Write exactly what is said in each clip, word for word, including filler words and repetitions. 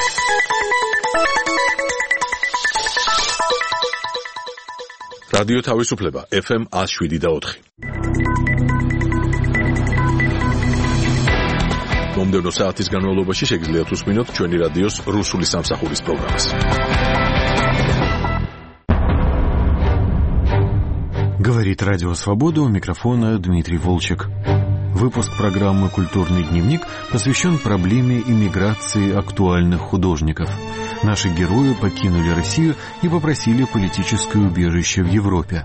რადიო თავისუფლება ეფ ემ one oh seven და four. მომდევნო საათის განმავლობაში შეგიძლიათ უსმინოთ ჩვენი რადიოს რუსული სამსახურის პროგრამას. Говорит Радио Свобода, у микрофона Дмитрий Волчек. Выпуск программы «Культурный дневник» посвящен проблеме иммиграции актуальных художников. Наши герои покинули Россию и попросили политическое убежище в Европе.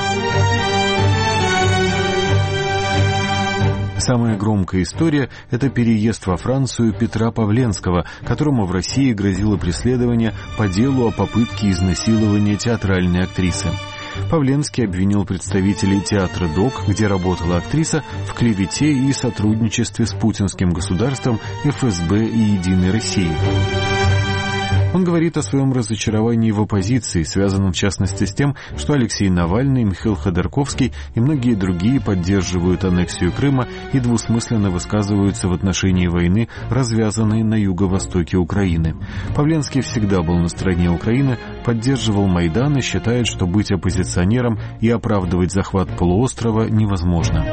Самая громкая история – это переезд во Францию Петра Павленского, которому в России грозило преследование по делу о попытке изнасилования театральной актрисы. Павленский обвинил представителей театра ДОК, где работала актриса, в клевете и сотрудничестве с путинским государством, эф эс бэ и «Единой Россией». Он говорит о своем разочаровании в оппозиции, связанном в частности с тем, что Алексей Навальный, Михаил Ходорковский и многие другие поддерживают аннексию Крыма и двусмысленно высказываются в отношении войны, развязанной на юго-востоке Украины. Павленский всегда был на стороне Украины, поддерживал Майдан и считает, что быть оппозиционером и оправдывать захват полуострова невозможно.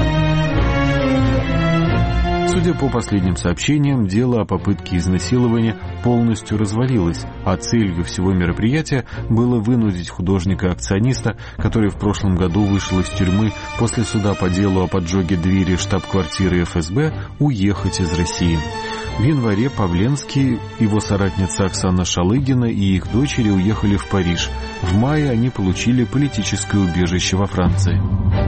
Судя по последним сообщениям, дело о попытке изнасилования полностью развалилось, а целью всего мероприятия было вынудить художника-акциониста, который в прошлом году вышел из тюрьмы после суда по делу о поджоге двери штаб-квартиры эф эс бэ, уехать из России. В январе Павленский, его соратница Оксана Шалыгина и их дочери уехали в Париж. В мае они получили политическое убежище во Франции.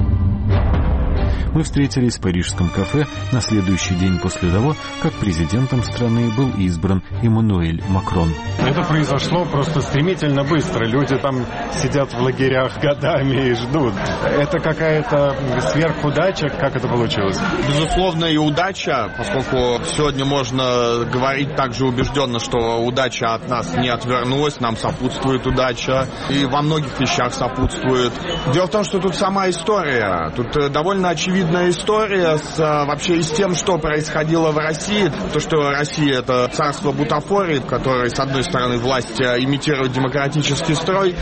Мы встретились в парижском кафе на следующий день после того, как президентом страны был избран Эммануэль Макрон. Это произошло просто стремительно быстро. Люди там сидят в лагерях годами и ждут. Это какая-то сверхудача? Как это получилось? Безусловно, и удача, поскольку сегодня можно говорить также убежденно, что удача от нас не отвернулась, нам сопутствует удача, и во многих вещах сопутствует. Дело в том, что тут сама история. Тут довольно очевидно история с, вообще и с тем, что происходило в России. То, что Россия — это царство бутафории, в которой, с одной стороны, власть имитирует демократический строй,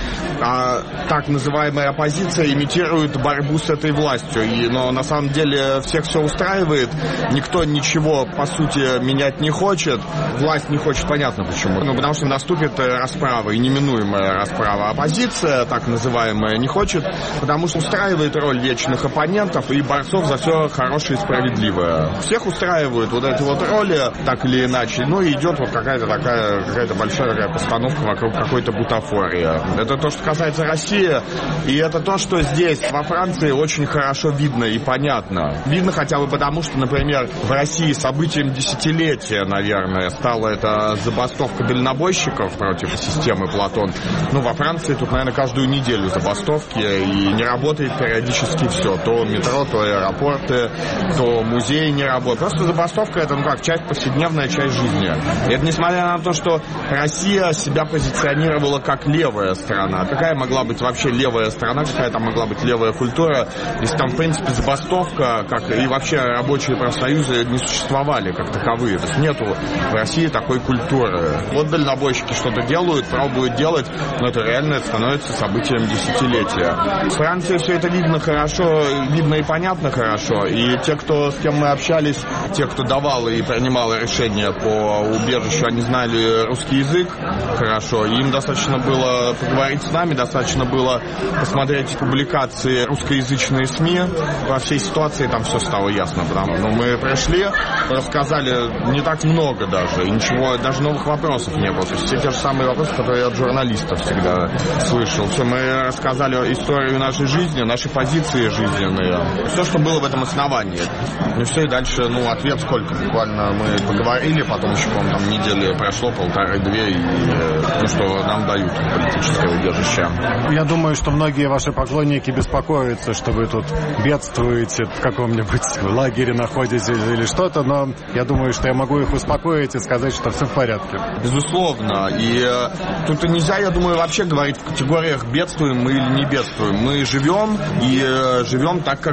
а так называемая оппозиция имитирует борьбу с этой властью. И, но на самом деле всех все устраивает, никто ничего, по сути, менять не хочет. Власть не хочет, понятно почему. Ну, потому что наступит расправа, и неминуемая расправа. Оппозиция, так называемая, не хочет, потому что устраивает роль вечных оппонентов и борцов за все хорошее и справедливое. Всех устраивают вот эти вот роли, так или иначе. Ну и идет вот какая-то такая, какая-то большая такая постановка вокруг какой-то бутафории. Это то, что касается России, и это то, что здесь, во Франции, очень хорошо видно и понятно. Видно хотя бы потому, что, например, в России событием десятилетия, наверное, стала эта забастовка дальнобойщиков против системы Платон. Ну, во Франции тут, наверное, каждую неделю забастовки, и не работает периодически все. То метро, то аэропорты, то музеи не работают. Просто забастовка — это, ну как, часть повседневная, часть жизни. И это несмотря на то, что Россия себя позиционировала как левая страна. Какая могла быть вообще левая страна, какая там могла быть левая культура, если там, в принципе, забастовка, как и вообще рабочие профсоюзы не существовали как таковые. То есть нету в России такой культуры. Вот дальнобойщики что-то делают, пробуют делать, но это реально становится событием десятилетия. В Франции все это видно хорошо, видно и понятно хорошо, и те, кто, с кем мы общались, те, кто давал и принимал решения по убежищу, они знали русский язык хорошо, и им достаточно было поговорить с нами, достаточно было посмотреть публикации русскоязычные СМИ. Во всей ситуации там все стало ясно, потому что ну, мы пришли, рассказали не так много даже, и ничего, даже новых вопросов не было. То есть все те же самые вопросы, которые я от журналистов всегда слышал. Все, мы рассказали историю нашей жизни, наши позиции жизненные, все, что было в этом основании. И все, и дальше, ну, ответ сколько? Буквально мы поговорили, потом еще, по-моему, там недели прошло, полторы-две, и ну, что нам дают политическое убежище. Я думаю, что многие ваши поклонники беспокоятся, что вы тут бедствуете, в каком-нибудь лагере находитесь или что-то, но я думаю, что я могу их успокоить и сказать, что все в порядке. Безусловно. И тут нельзя, я думаю, вообще говорить в категориях бедствуем мы или не бедствуем. Мы живем и живем так, как жили.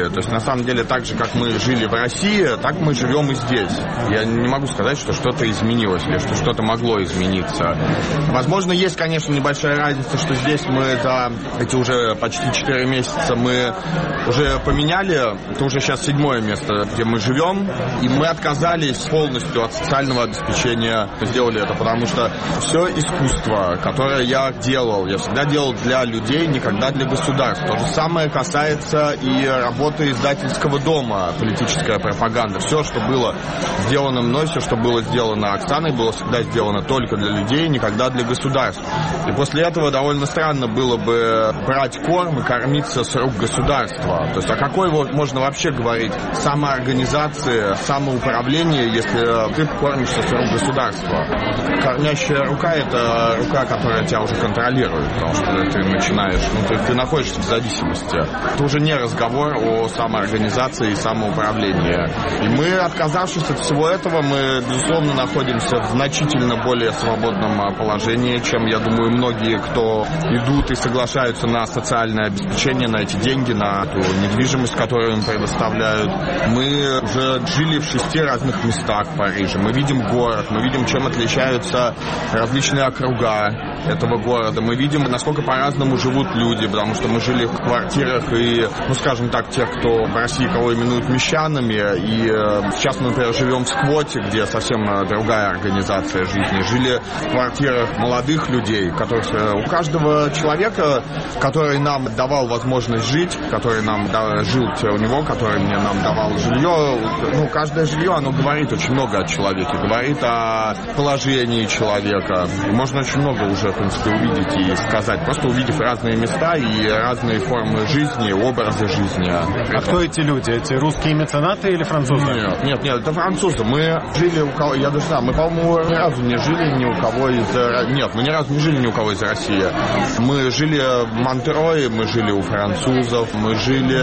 жили. То есть, на самом деле, так же, как мы жили в России, так мы живем и здесь. Я не могу сказать, что что-то изменилось или что что-то могло измениться. Возможно, есть, конечно, небольшая разница, что здесь мы за эти уже почти четыре месяца мы уже поменяли. Это уже сейчас седьмое место, где мы живем. И мы отказались полностью от социального обеспечения. Сделали это, потому что все искусство, которое я делал, я всегда делал для людей, никогда для государства. То же самое касается и работы издательского дома, политическая пропаганда. Все, что было сделано мной, все, что было сделано Оксаной, было всегда сделано только для людей, никогда для государства. И после этого довольно странно было бы брать корм и кормиться с рук государства. То есть о какой вот можно вообще говорить самоорганизации, самоуправлении, если ты кормишься с рук государства? Кормящая рука — это рука, которая тебя уже контролирует, потому что ты начинаешь, ну, ты, ты находишься в зависимости. Это уже не разговор о самоорганизации и самоуправлении. И мы, отказавшись от всего этого, мы, безусловно, находимся в значительно более свободном положении, чем, я думаю, многие, кто идут и соглашаются на социальное обеспечение, на эти деньги, на эту недвижимость, которую им предоставляют. Мы уже жили в шести разных местах в Париже. Мы видим город, мы видим, чем отличаются различные округа этого города. Мы видим, насколько по-разному живут люди, потому что мы жили в квартирах и, ну, скажем так, тех, кто в России кого именуют мещанами, и э, сейчас мы, например, живем в Сквоте, где совсем другая организация жизни. Жили в квартирах молодых людей, которых, у каждого человека, который нам давал возможность жить, который нам да, жил у него, который мне нам давал жилье, ну, каждое жилье, оно говорит очень много о человеке, говорит о положении человека. Можно очень много уже, в принципе, увидеть и сказать, просто увидев разные места и разные формы жизни, образы жизни. А кто эти люди? Эти русские меценаты или французы? Нет, нет, нет, это французы. Мы жили у кого... Я даже знаю, мы, по-моему, ни разу не жили ни у кого из... Нет, мы ни разу не жили ни у кого из России. Мы жили в Монтрое, мы жили у французов, мы жили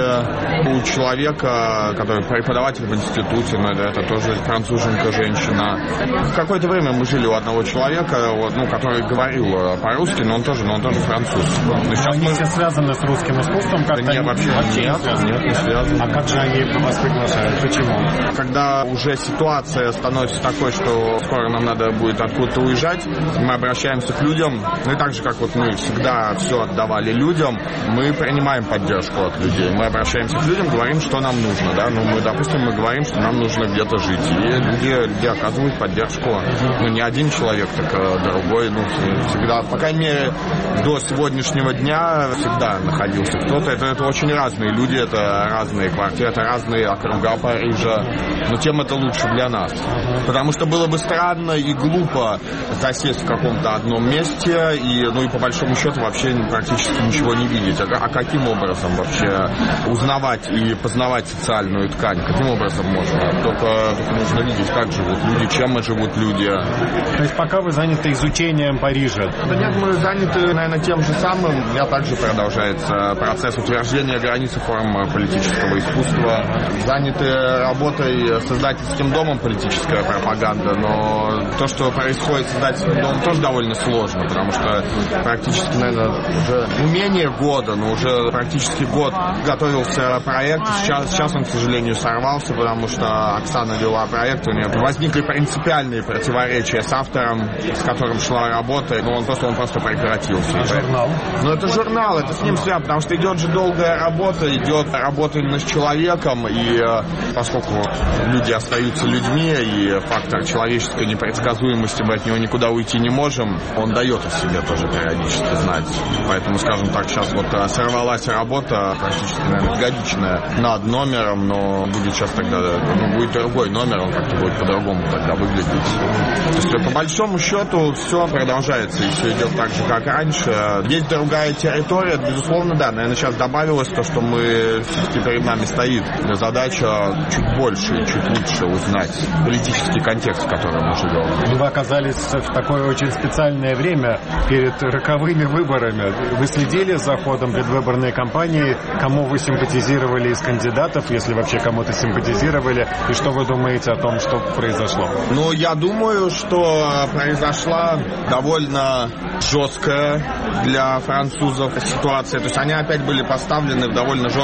у человека, который преподаватель в институте, но это, это тоже француженка, женщина. Какое-то время мы жили у одного человека, вот, ну, который говорил по-русски, но он тоже, но он тоже француз. Но они мы... все связаны с русским искусством? Как-то да нет, вообще нет, не нет, не связаны. А как же они вас приглашают? Почему? Когда уже ситуация становится такой, что скоро нам надо будет откуда-то уезжать, мы обращаемся к людям, ну и так же, как вот мы всегда все отдавали людям, мы принимаем поддержку от людей. Мы обращаемся к людям, говорим, что нам нужно, да, ну мы, допустим, мы говорим, что нам нужно где-то жить, и люди, люди оказывают поддержку, ну не один человек, так другой, ну всегда, по крайней мере, до сегодняшнего дня всегда находился кто-то, это, это очень разные люди, это разные квартиры, это разные округа Парижа, но тем это лучше для нас, потому что было бы странно и глупо засесть в каком-то одном месте и, ну и по большому счету вообще практически ничего не видеть. А, а каким образом вообще узнавать и познавать социальную ткань? Каким образом можно? Только, только нужно видеть, как живут люди, чем живут люди. То есть пока вы заняты изучением Парижа? Да нет, мы заняты, наверное, тем же самым. У меня также продолжается процесс утверждения границ форм политического искусства. Заняты работой с издательским домом политическая пропаганда, но то, что происходит с издательским домом, тоже довольно сложно, потому что практически, наверное, уже ну, менее года, но уже практически год готовился проект. Сейчас, сейчас он, к сожалению, сорвался, потому что Оксана вела проект, у нее возникли принципиальные противоречия с автором, с которым шла работа, но он просто, он просто прекратился. А журнал? Ну, это журнал, это с ним связано, потому что идет же долгая работа, идет работа именно с человеком, и поскольку люди остаются людьми, и фактор человеческой непредсказуемости, мы от него никуда уйти не можем, он дает о себе тоже периодически знать. Поэтому, скажем так, сейчас вот сорвалась работа, практически, наверное, годичная над номером, но будет сейчас тогда, ну, будет другой номер, он как-то будет по-другому тогда выглядеть. То есть, по большому счету, все продолжается, и все идет так же, как раньше. Есть другая территория, безусловно, да, наверное, сейчас добавилось то, что мы, все-таки перед нами стоит задача чуть больше и чуть лучше узнать политический контекст, в котором мы живем. Вы оказались в такое очень специальное время перед роковыми выборами. Вы следили за ходом предвыборной кампании? Кому вы симпатизировали из кандидатов, если вообще кому-то симпатизировали? И что вы думаете о том, что произошло? Ну, я думаю, что произошла довольно жесткая для французов ситуация. То есть они опять были поставлены в довольно жесткую ситуацию.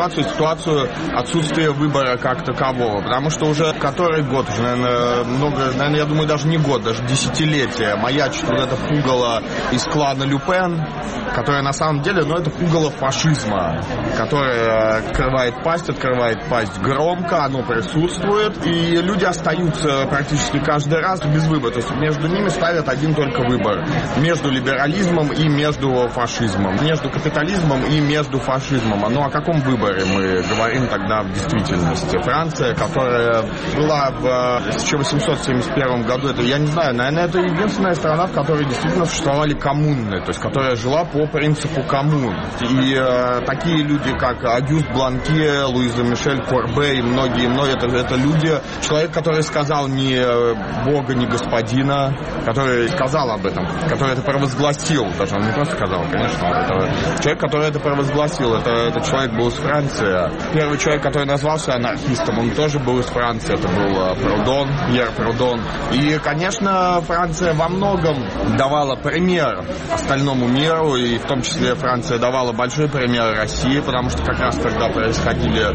ситуацию, ситуацию отсутствия выбора как такового. Потому что уже который год, уже, наверное, много, наверное, я думаю, даже не год, даже десятилетия маячит вот это пугало из клана Ле Пен, которое на самом деле, ну, это пугало фашизма, которое открывает пасть, открывает пасть громко, оно присутствует, и люди остаются практически каждый раз без выбора. То есть между ними ставят один только выбор. Между либерализмом и между фашизмом. Между капитализмом и между фашизмом. Ну, о каком выборе мы говорим тогда в действительности? Франция, которая была в тысяча восемьсот семьдесят первом году, это, я не знаю, наверное, это единственная страна, в которой действительно существовали коммуны, то есть которая жила по принципу коммун. И э, такие люди, как Агюст Бланкье, Луиза Мишель Корбе и многие-многие, это, это люди, человек, который сказал ни Бога, ни Господина, который сказал об этом, который это провозгласил, даже он не просто сказал, конечно, это человек, который это провозгласил, это, этот человек был из Франции. Первый человек, который назвался анархистом, он тоже был из Франции, это был Прудон, Пьер Прудон. И, конечно, Франция во многом давала пример остальному миру, и в том числе Франция давала большой пример России, потому что как раз когда происходили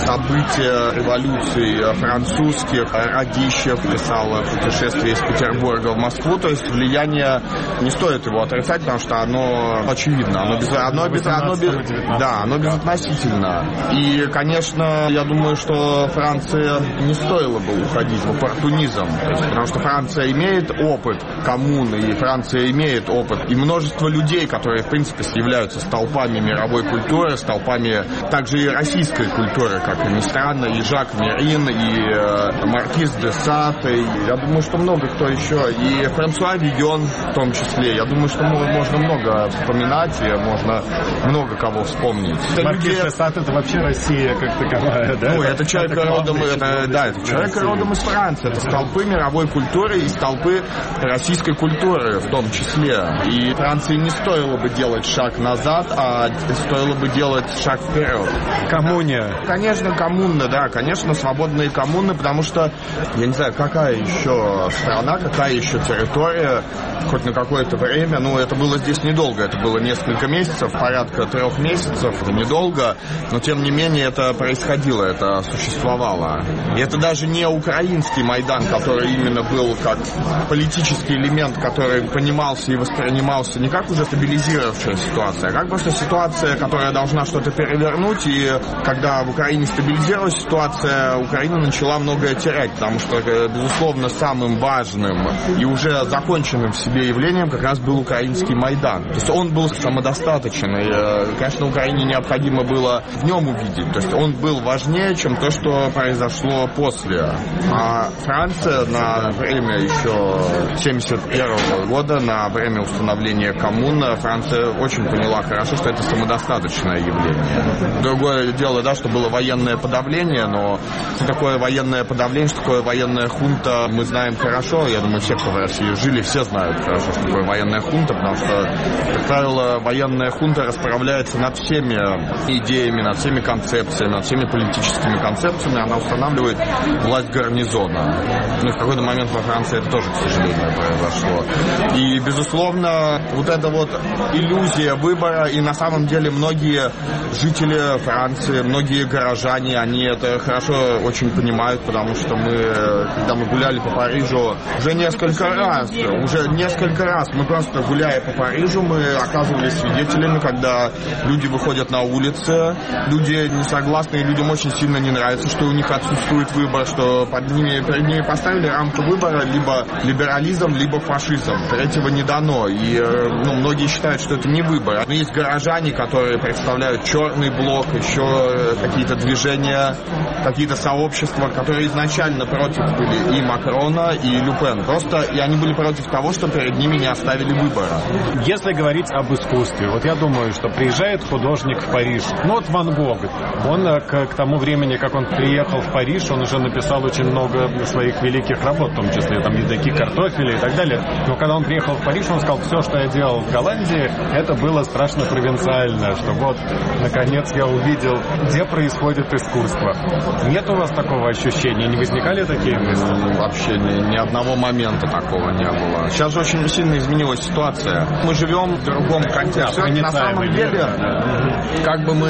события революции французских, Радищев писал «Путешествие из Петербурга в Москву», то есть влияние, не стоит его отрицать, потому что оно очевидно, оно, без, оно, без, оно, без, да, оно безотносительно. И, конечно, я думаю, что Франция не стоило бы уходить в оппортунизм, то есть, потому что Франция имеет опыт коммуны, и Франция имеет опыт, и множество людей, которые, в принципе, являются столпами мировой культуры, столпами также и российской культуры, как ни странно, и Жак Мерин, и э, Маркиз де Сад, и я думаю, что много кто еще, и Франсуа Вийон в том числе. Я думаю, что можно много вспоминать, и можно много кого вспомнить. Маркиз де Сад — это вообще Россия как таковая, да? Ну, это человек это родом, это, да, это человек родом из Франции, это столпы мировой культуры и столпы российской культуры в том числе. И Франции не стоило бы делать шаг назад, а стоило бы делать шаг вперед. Коммуния. Конечно, коммуна, да, конечно, свободные коммуны, потому что, я не знаю, какая еще страна, какая еще территория, хоть на какое-то время, ну, это было здесь недолго, это было несколько месяцев, порядка трех месяцев, недолго, но, тем не менее, это происходило, это существовало. И это даже не украинский Майдан, который именно был как политический элемент, который понимался и воспринимался не как уже стабилизировавшая ситуация, а как просто ситуация, которая должна что-то перевернуть, и когда в Украине стабилизировалась ситуация, Украина начала многое терять, потому что, безусловно, самым важным и уже законченным в себе явлением как раз был украинский Майдан. То есть он был самодостаточен, и, конечно, Украине необходимо было в нем увидеть. То есть он был важнее, чем то, что произошло после. А Франция на время еще семьдесят первого года, на время установления коммуны, Франция очень поняла хорошо, что это самодостаточное явление. Другое дело, да, что было военное подавление, но что такое военное подавление, что такое военная хунта, мы знаем хорошо. Я думаю, все, кто в России жили, все знают хорошо, что такое военная хунта, потому что, как правило, военная хунта расправляется над всеми идеями, над всеми концепциями, над всеми политическими концепциями, она устанавливает власть гарнизона. Ну, в какой-то момент во Франции это тоже, к сожалению, произошло. И, безусловно, вот эта вот иллюзия выбора, и на самом деле многие жители Франции, многие горожане, они это хорошо очень понимают, потому что мы, когда мы гуляли по Парижу, уже несколько раз, уже несколько раз мы просто, гуляя по Парижу, мы оказывались свидетелями, когда люди выходят на улицы, люди не согласны, и людям очень сильно не нравится, что у них отсутствует выбор, что под ними, перед ними поставили рамку выбора либо либерализм, либо фашизм. Третьего не дано. И ну, многие считают, что это не выбор. Но есть горожане, которые представляют черный блок, еще какие-то движения, какие-то сообщества, которые изначально против были и Макрона, и Ле Пен. Просто и они были против того, что перед ними не оставили выбора. Если говорить об искусстве, вот я думаю, что приезжает художник в Париж. Ну вот Ван Гог, он к, к тому времени, как он приехал в Париж, он уже написал очень много своих великих работ, в том числе там «Языки картофеля» и так далее. Но когда он приехал в Париж, он сказал, все, что я делал в Голландии, это было страшно провинциально, что вот, наконец, я увидел, где происходит искусство. Нет у вас такого ощущения? Не возникали такие мысли? Вообще ни, ни одного момента такого не было. Сейчас же очень сильно изменилась ситуация. Мы живем в другом контексте. На самом деле, как бы мы соглашались,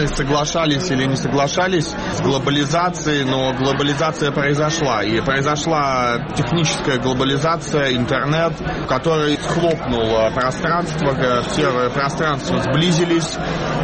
соглашались или не соглашались с глобализацией, но глобализация произошла. И произошла техническая глобализация, интернет, который схлопнул пространство, все пространства сблизились,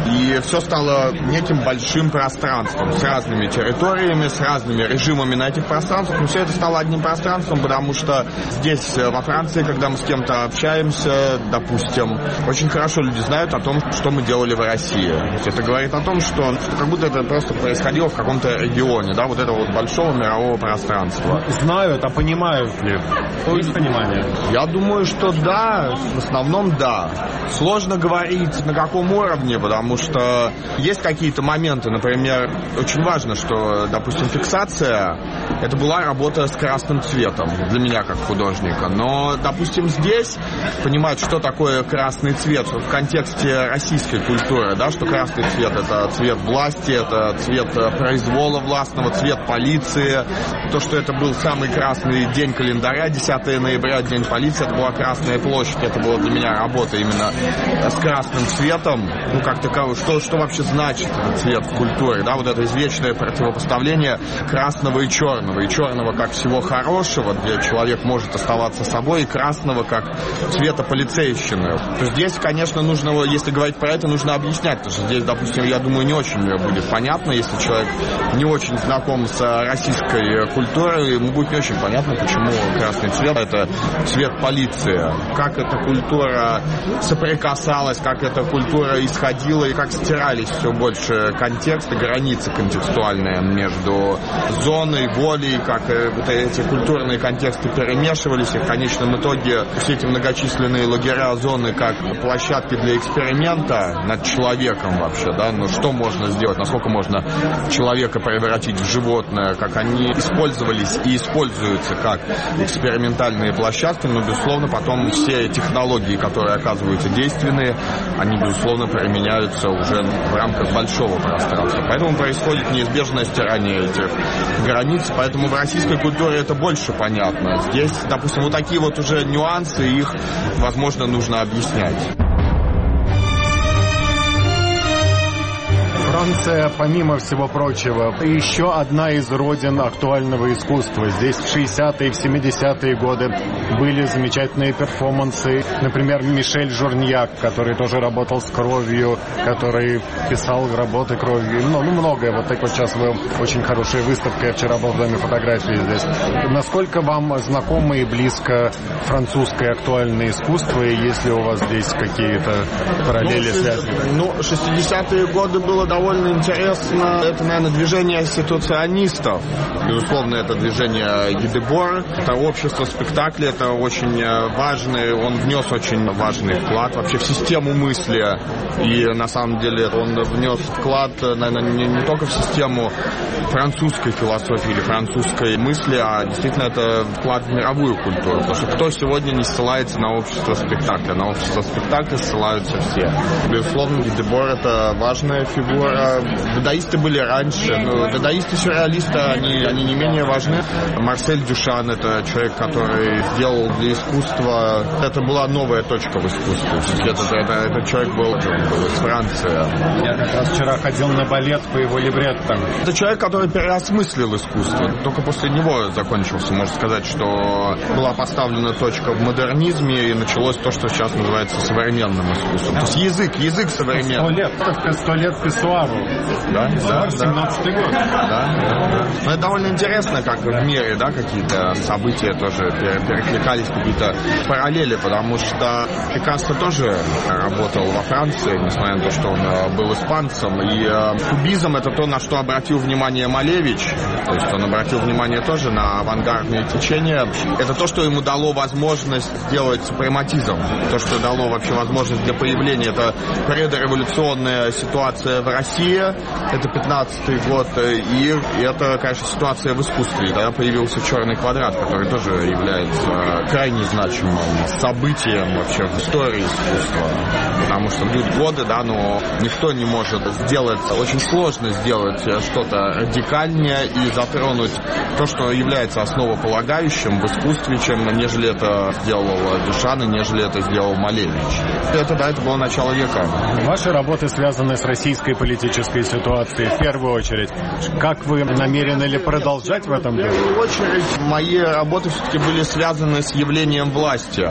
и все стало неким большим пространством с разными территориями, с разными режимами на этих пространствах. Но все это стало одним пространством, потому что здесь, во Франции, когда мы с кем-то общаемся, допустим, очень хорошо люди знают о том, что мы делали в России. Это говорит о том, что, что как будто это просто происходило в каком-то регионе, да, вот этого вот большого мирового пространства. Знают, а понимают ли? Есть понимание? Я думаю, что да, в основном да. Сложно говорить, на каком уровне, потому что есть какие-то моменты, например, очень важно, что, допустим, фиксация, это была работа с красным цветом для меня как художника. Но, допустим, здесь понимать, что такое красный цвет в контексте российской культуры, да, что красный цвет — это цвет власти, это цвет произвола властного, цвет полиции, то, что это был самый красный день календаря, десятое ноября, день полиции, это была Красная площадь, это была для меня работа именно с красным цветом, ну, как таковой, что, что вообще значит этот цвет в культуре, да, вот это извечное противопоставление красного и черного, и черного как всего хорошего, где человек может оставаться собой, и красного как цвета полицейщины. То есть здесь, конечно, нужно, если говорить про это, нужно объяснять, потому что здесь, допустим, я думаю, не очень будет понятно, если человек не очень знаком с российской культурой, ему будет не очень понятно, почему красный цвет — это цвет полиции, как эта культура соприкасалась, как эта культура исходила, и как стирались все больше контексты, границы контекстуальные между зоной, волей, как вот эти культурные контексты перемешивались, и в конечном итоге все эти многочисленные лагеря, зоны, как площадки для эксперимента над человеком вообще, да, ну что можно сделать, насколько можно человека превратить в животное, как они использовались и используются как экспериментальные площадки, но, безусловно, потом все технологии, которые оказываются действенные, они, безусловно, применяются уже в рамках большого пространства. Поэтому происходит неизбежное стирание этих границ, поэтому в российской культуре это больше понятно. Здесь, допустим, вот такие вот уже нюансы, их, возможно, нужно объяснять. Франция, помимо всего прочего, еще одна из родин актуального искусства. Здесь в шестидесятые и в семидесятые годы были замечательные перформансы. Например, Мишель Журньяк, который тоже работал с кровью, который писал работы кровью. Ну, ну многое. Вот так вот сейчас вы очень хорошая выставка. Я вчера был в Доме фотографии здесь. Насколько вам знакомо и близко французское актуальное искусство? И есть ли у вас здесь какие-то параллели, ну, связи? Ну, шестидесятые годы было довольно довольно интересно. Это, наверное, движение ситуационистов. Безусловно, это движение Едебор. Это общество спектакля. Это очень важный, он внес очень важный вклад вообще в систему мысли. И, на самом деле, он внес вклад, наверное, не, не только в систему французской философии или французской мысли, а действительно это вклад в мировую культуру. Потому что кто сегодня не ссылается на общество спектакля? На общество спектакля ссылаются все. Безусловно, Едебор — это важная фигура. Дадаисты были раньше. Дадаисты-сюрреалисты, они, они не менее важны. Марсель Дюшан — это человек, который сделал для искусства... Это была новая точка в искусстве. Это, это, это человек был, был из Франции. Я как раз вчера ходил на балет по его либреттам. Это человек, который переосмыслил искусство. Только после него закончился, можно сказать, что была поставлена точка в модернизме и началось то, что сейчас называется современным искусством. То есть язык, язык современный. Сто лет. Сто лет писсуару. Да, да, семнадцатый год. Да, да. Но это довольно интересно, как в мире, да, какие-то события тоже перекликались, какие-то параллели, потому что Пикассо тоже работал во Франции, несмотря на то, что он был испанцем. И э, кубизм — это то, на что обратил внимание Малевич. То есть он обратил внимание тоже на авангардные течения. Это то, что ему дало возможность сделать супрематизм. То, что дало вообще возможность для появления. Это предреволюционная ситуация в России. Это пятнадцатый год. И это, конечно, ситуация в искусстве. Тогда появился «Черный квадрат», который тоже является крайне значимым событием вообще в истории искусства. Потому что идут годы, да, но никто не может сделать, очень сложно сделать что-то радикальнее и затронуть то, что является основополагающим в искусстве, чем нежели это сделал Дюшан и нежели это сделал Малевич. Это, да, это было начало века. Ваши работы связаны с российской политикой политической ситуации в первую очередь. Как вы намерены ли продолжать в этом деле? В первую очередь, мои работы все-таки были связаны с явлением власти.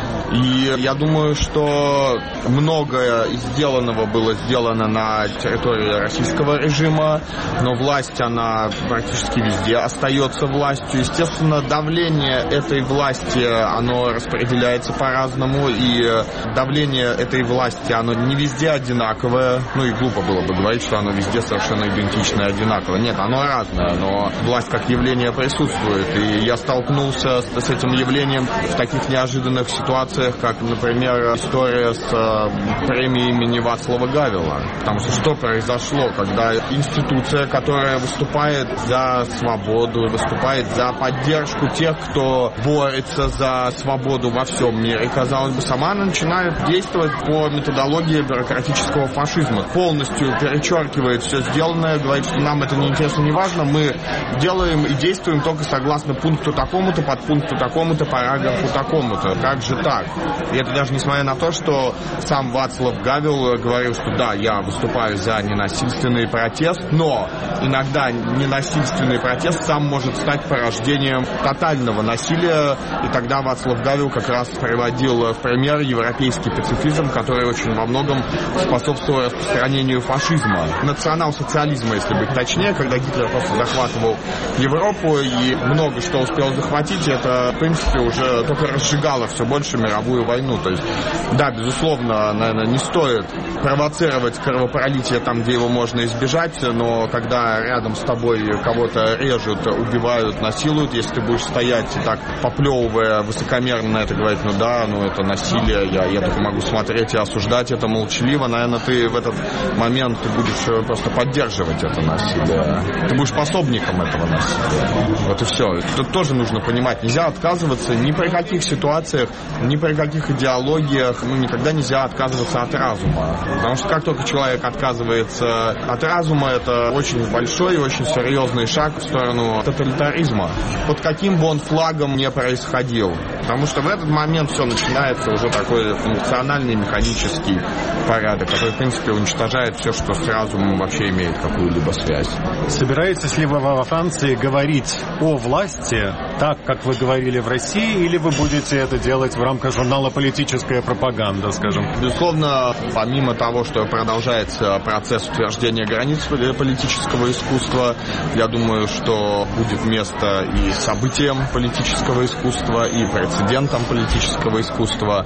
И я думаю, что многое из сделанного было сделано на территории российского режима, но власть, она практически везде остается властью. Естественно, давление этой власти, оно распределяется по-разному, и давление этой власти, оно не везде одинаковое. Ну и глупо было бы говорить, что оно везде совершенно идентично и одинаково. Нет, оно разное, но власть как явление присутствует. И я столкнулся с, с этим явлением в таких неожиданных ситуациях, как, например, история с э, премией имени Вацлава Гавела. Потому что что произошло, когда институция, которая выступает за свободу, выступает за поддержку тех, кто борется за свободу во всем мире, казалось бы, сама она начинает действовать по методологии бюрократического фашизма. Полностью перечеркивает все сделанное, говорит, что нам это неинтересно, не важно, мы делаем и действуем только согласно пункту такому-то, под пункту такому-то, параграфу такому-то. Как же так? И это даже несмотря на то, что сам Вацлав Гавел говорил, что да, я выступаю за ненасильственный протест, но иногда ненасильственный протест сам может стать порождением тотального насилия. И тогда Вацлав Гавел как раз приводил в пример европейский пацифизм, который очень во многом способствовал распространению фашизма. Национал-социализма, если быть точнее, когда Гитлер просто захватывал Европу и много что успел захватить, это, в принципе, уже только разжигало все больше мировую войну. То есть, да, безусловно, наверное, не стоит провоцировать кровопролитие там, где его можно избежать, но когда рядом с тобой кого-то режут, убивают, насилуют, если ты будешь стоять и так, поплевывая высокомерно на это, говорить, ну да, ну это насилие, я, я только могу смотреть и осуждать это молчаливо, наверное, ты в этот момент ты будешь просто поддерживать это насилие. Ты будешь пособником этого насилия. Вот и все. Это тоже нужно понимать. Нельзя отказываться ни при каких ситуациях, ни при каких идеологиях, ну, никогда нельзя отказываться от разума. Потому что как только человек отказывается от разума, это очень большой и очень серьезный шаг в сторону тоталитаризма. Под каким бы он флагом ни происходил. Потому что в этот момент все начинается уже такой функциональный, механический порядок, который, в принципе, уничтожает все, что с разумом вообще имеет какую-либо связь. Собираетесь ли вы во Франции говорить о власти так, как вы говорили в России, или вы будете это делать в рамках журнала «Политическая пропаганда», скажем? Безусловно, помимо того, что продолжается процесс утверждения границ политического искусства, я думаю, что будет место и событиям политического искусства, и прецедентам политического искусства.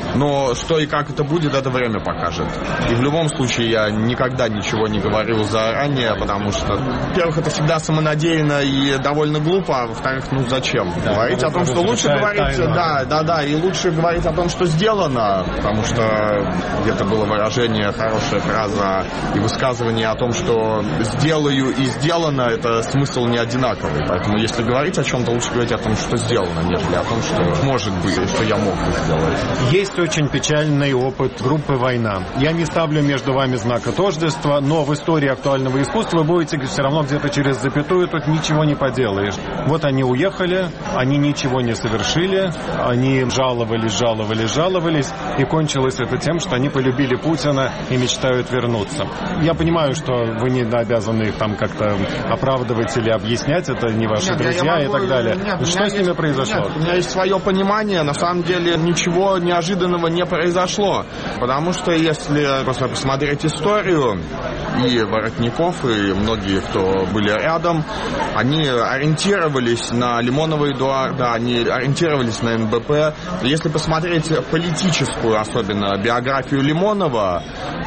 Но что и как это будет, это время покажет. И в любом случае я никогда ничего не говорил заранее, потому что, во-первых, это всегда самонадеянно и довольно глупо, а во-вторых, ну зачем? Да, говорить о том, что лучше говорить, да, да, да, и лучше говорить о том, что сделано, потому что где-то было выражение, хорошая фраза и высказывание о том, что сделаю и сделано, это смысл не одинаковый. Поэтому если говорить о чем-то, лучше говорить о том, что сделано, нежели о том, что может быть, и что я мог бы сделать. Есть очень печальный опыт группы «Война». Я не ставлю между вами знака тождества, но в истории актуального искусства вы будете все равно где-то через запятую, тут ничего не поделаешь. Вот они уехали, они ничего не совершили, они жаловались, жаловались, жаловались, и кончилось это тем, что они полюбили Путина и мечтают вернуться. Я понимаю, что вы не обязаны их там как-то оправдывать или объяснять, это не ваши нет, друзья могу, и так далее. Нет, что с ними есть, произошло? Нет, у меня есть свое понимание, на самом деле ничего неожиданного не произошло, потому что если просто посмотреть историю, и Воротников, и многие, кто были рядом, они ориентировались на Лимонова Эдуарда, они ориентировались на эн бэ пэ. Если посмотреть политическую, особенно биографию Лимонова,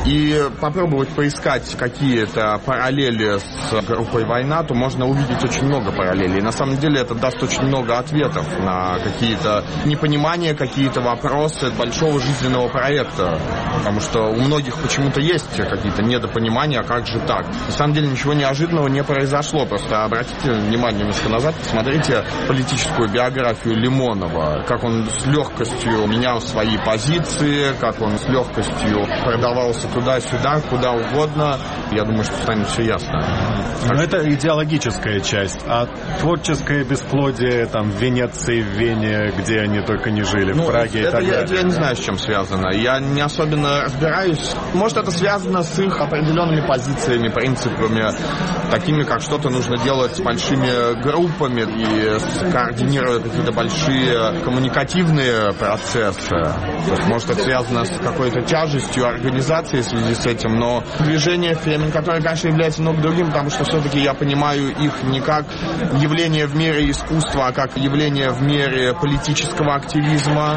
и попробовать поискать какие-то параллели с группой «Война», то можно увидеть очень много параллелей. На самом деле это даст очень много ответов на какие-то непонимания, какие-то вопросы большого жизненного проекта. Потому что у многих почему-то есть какие-то недопонимания, а как же так? На самом деле ничего неожиданного не произошло. Просто обратите внимание немножко назад, посмотрите политическую биографию Лимонова, как он с легкостью менял свои позиции, как он с легкостью продавался туда-сюда, куда угодно. я думаю, что станет все ясно. Но это идеологическая часть, а творческое бесплодие там в Венеции, в Вене, где они только не жили, в ну, Праге это, и так я, далее. Это я не знаю, с чем связано. Я не особенно разбираюсь. Может, это связано с их определенными позициями, принципами, такими, как что-то нужно делать с большими группами и координируя какие-то большие коммуникативные процессы. То есть, может, это связано с какой-то тяжестью организации в связи с этим, но движение «Фемин», которое, конечно, является много другим, потому что все-таки я понимаю их не как явление в мире искусства, а как явление в мире политического активизма,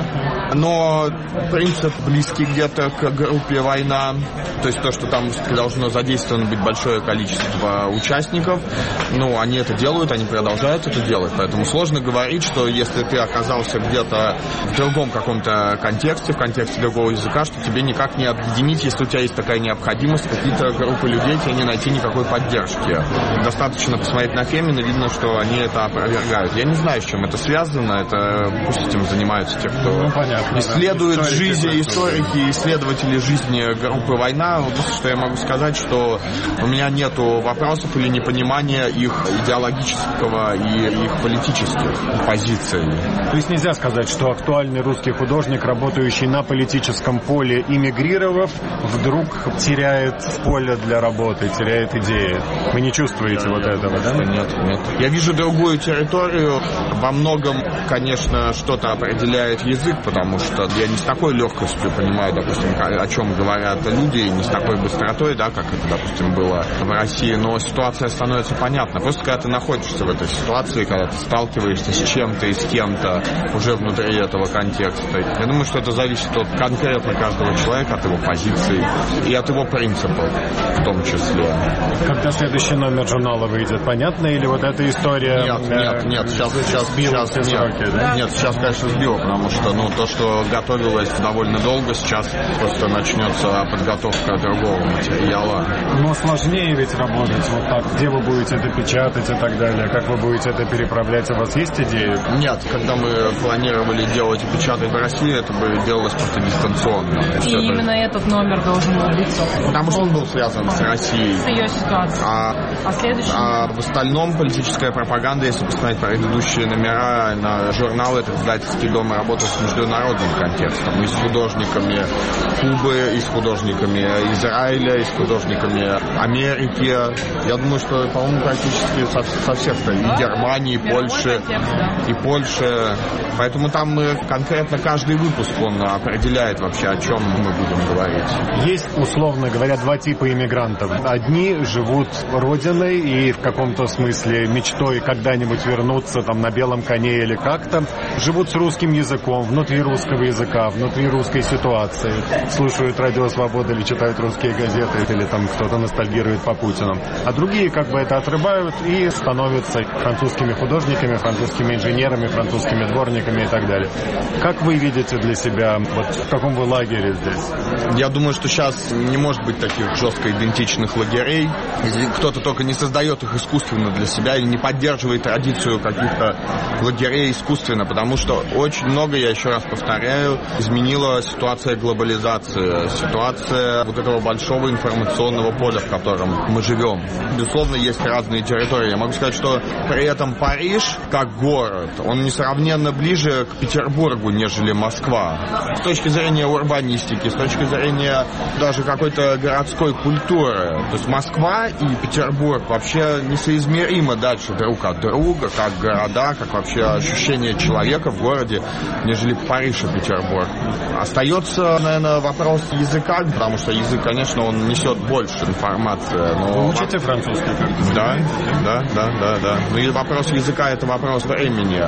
но принцип близкий где-то к группе «Война», то есть то, что там должно задействовано быть большое количество участников, ну, они это делают, они продолжают это делать, поэтому сложно говорить, что если ты оказался где-то в другом каком-то контексте, в контексте другого языка, что тебе никак не объединить, если у тебя есть такая необходимость, какие-то группы людей, тебе не найти никакой поддержки. Достаточно посмотреть на «Фемин», и видно, что они это опровергают. Я не знаю, с чем это связано, это пусть этим занимаются те, кто ну, понятно, исследует да. жизнь, историки, исследователи жизни группы «Война». Вот что я могу сказать, что у меня нету вопросов или непонимания их идеологического и их политических позиций. То есть нельзя сказать, что актуальный русский художник, работающий на политическом поле, эмигрировав, вдруг теряет поле для работы, теряет идеи. Вы не чувствуете вот этого, да? Нет, нет. Я вижу другую территорию. Во многом, конечно, что-то определяет язык, потому что я не с такой легкостью понимаю, допустим, о чем говорят люди, не с такой быстротой, да, как это, допустим, было в России, но ситуация становится понятна. Просто когда ты находишься в этой ситуации, когда ты сталкиваешься с чем-то и с кем-то уже внутри этого контекста. Я думаю, что это зависит от конкретно каждого человека, от его позиции и от его принципов в том числе. Когда следующий номер журнала выйдет, понятно? Или вот эта история... Нет, нет, нет, сейчас, сейчас, сейчас, сейчас сроки, нет, да? нет, сейчас, конечно, сбило, потому что, ну, то, что готовилось довольно долго, сейчас просто начнется подготовка другого материала. Но сложнее ведь работать вот так. Где вы будете это печатать и так далее? Как вы будете это переправлять? У вас есть идеи? Нет, когда мы планировали делать и печатать в России, это бы делалось просто дистанционно. И это... именно этот номер должен был быть. Потому что он был связан с Россией. С ее ситуацией. А, а следующий? А в остальном политическая пропаганда, если посмотреть предыдущие номера на журнал, это издательский дом работает с международным контекстом. И с художниками Кубы, и с художниками Израиля, и с художниками Америки. Я думаю, что, по-моему, практически со, со всех стран. И Германии, и Польши, и Польши. Поэтому там мы конкретно каждый выпуск, он определяет вообще, о чем мы будем говорить. Есть, условно говоря, два типа иммигрантов. Одни живут родиной и в каком-то смысле мечтой когда-нибудь вернуться там на белом коне или как-то. Живут с русским языком, внутри русского языка, внутри русской ситуации. Слушают радио «Свобода» или читают русские газеты, или там кто-то ностальгирует по Путину. А другие как бы это отрывают и становятся французскими художниками, французскими инженерами, французскими дворниками и так далее. Как вы видите для себя, вот в каком вы лагере здесь? Я думаю, что сейчас не может быть таких жестко идентичных лагерей. Кто-то только не создает их искусственно для себя или не поддерживает традицию каких-то лагерей искусственно, потому что очень много, я еще раз повторяю, изменила ситуация глобализации, ситуация вот этого большого информационного поля, в котором мы живем. Безусловно, есть разные территории. Я могу сказать, что при этом Париж, как город, он несравненно ближе к Петербургу, нежели Москва. С точки зрения урбанистики, с точки зрения даже какой-то городской культуры. То есть Москва и Петербург вообще несоизмеримо дальше друг от друга, как города, как вообще ощущение человека в городе, нежели Париж и Петербург. Остается, наверное, вопрос языка, потому что язык, конечно, он несет больше информации. Но... Вы учите французский? Да, да, да, да, да. Ну и вопрос языка — это вопрос времени.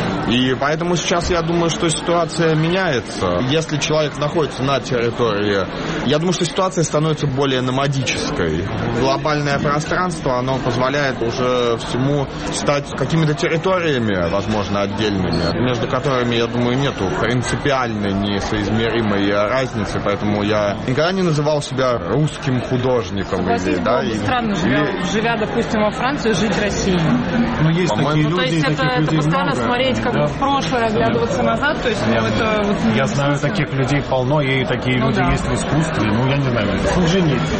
И поэтому сейчас я думаю, что ситуация меняется. Если человек находится на территории, я думаю, что ситуация становится более номадической. Глобальное пространство, оно позволяет уже всему стать какими-то территориями, возможно, отдельными, между которыми, я думаю, нету принципиальной несоизмеримой разницы, поэтому я никогда не называл себя русским художником. Или, да, и, странно, живя, или... живя, допустим, во Франции, жить в России. Ну, есть такие ну, люди, то есть это, это постоянно много. Смотреть как да. в прошлое, оглядываться назад, то есть ну, это... Вот, я знаю таких людей полно, и такие ну, люди да. есть в искусстве, ну, я не знаю, Солженицын, например.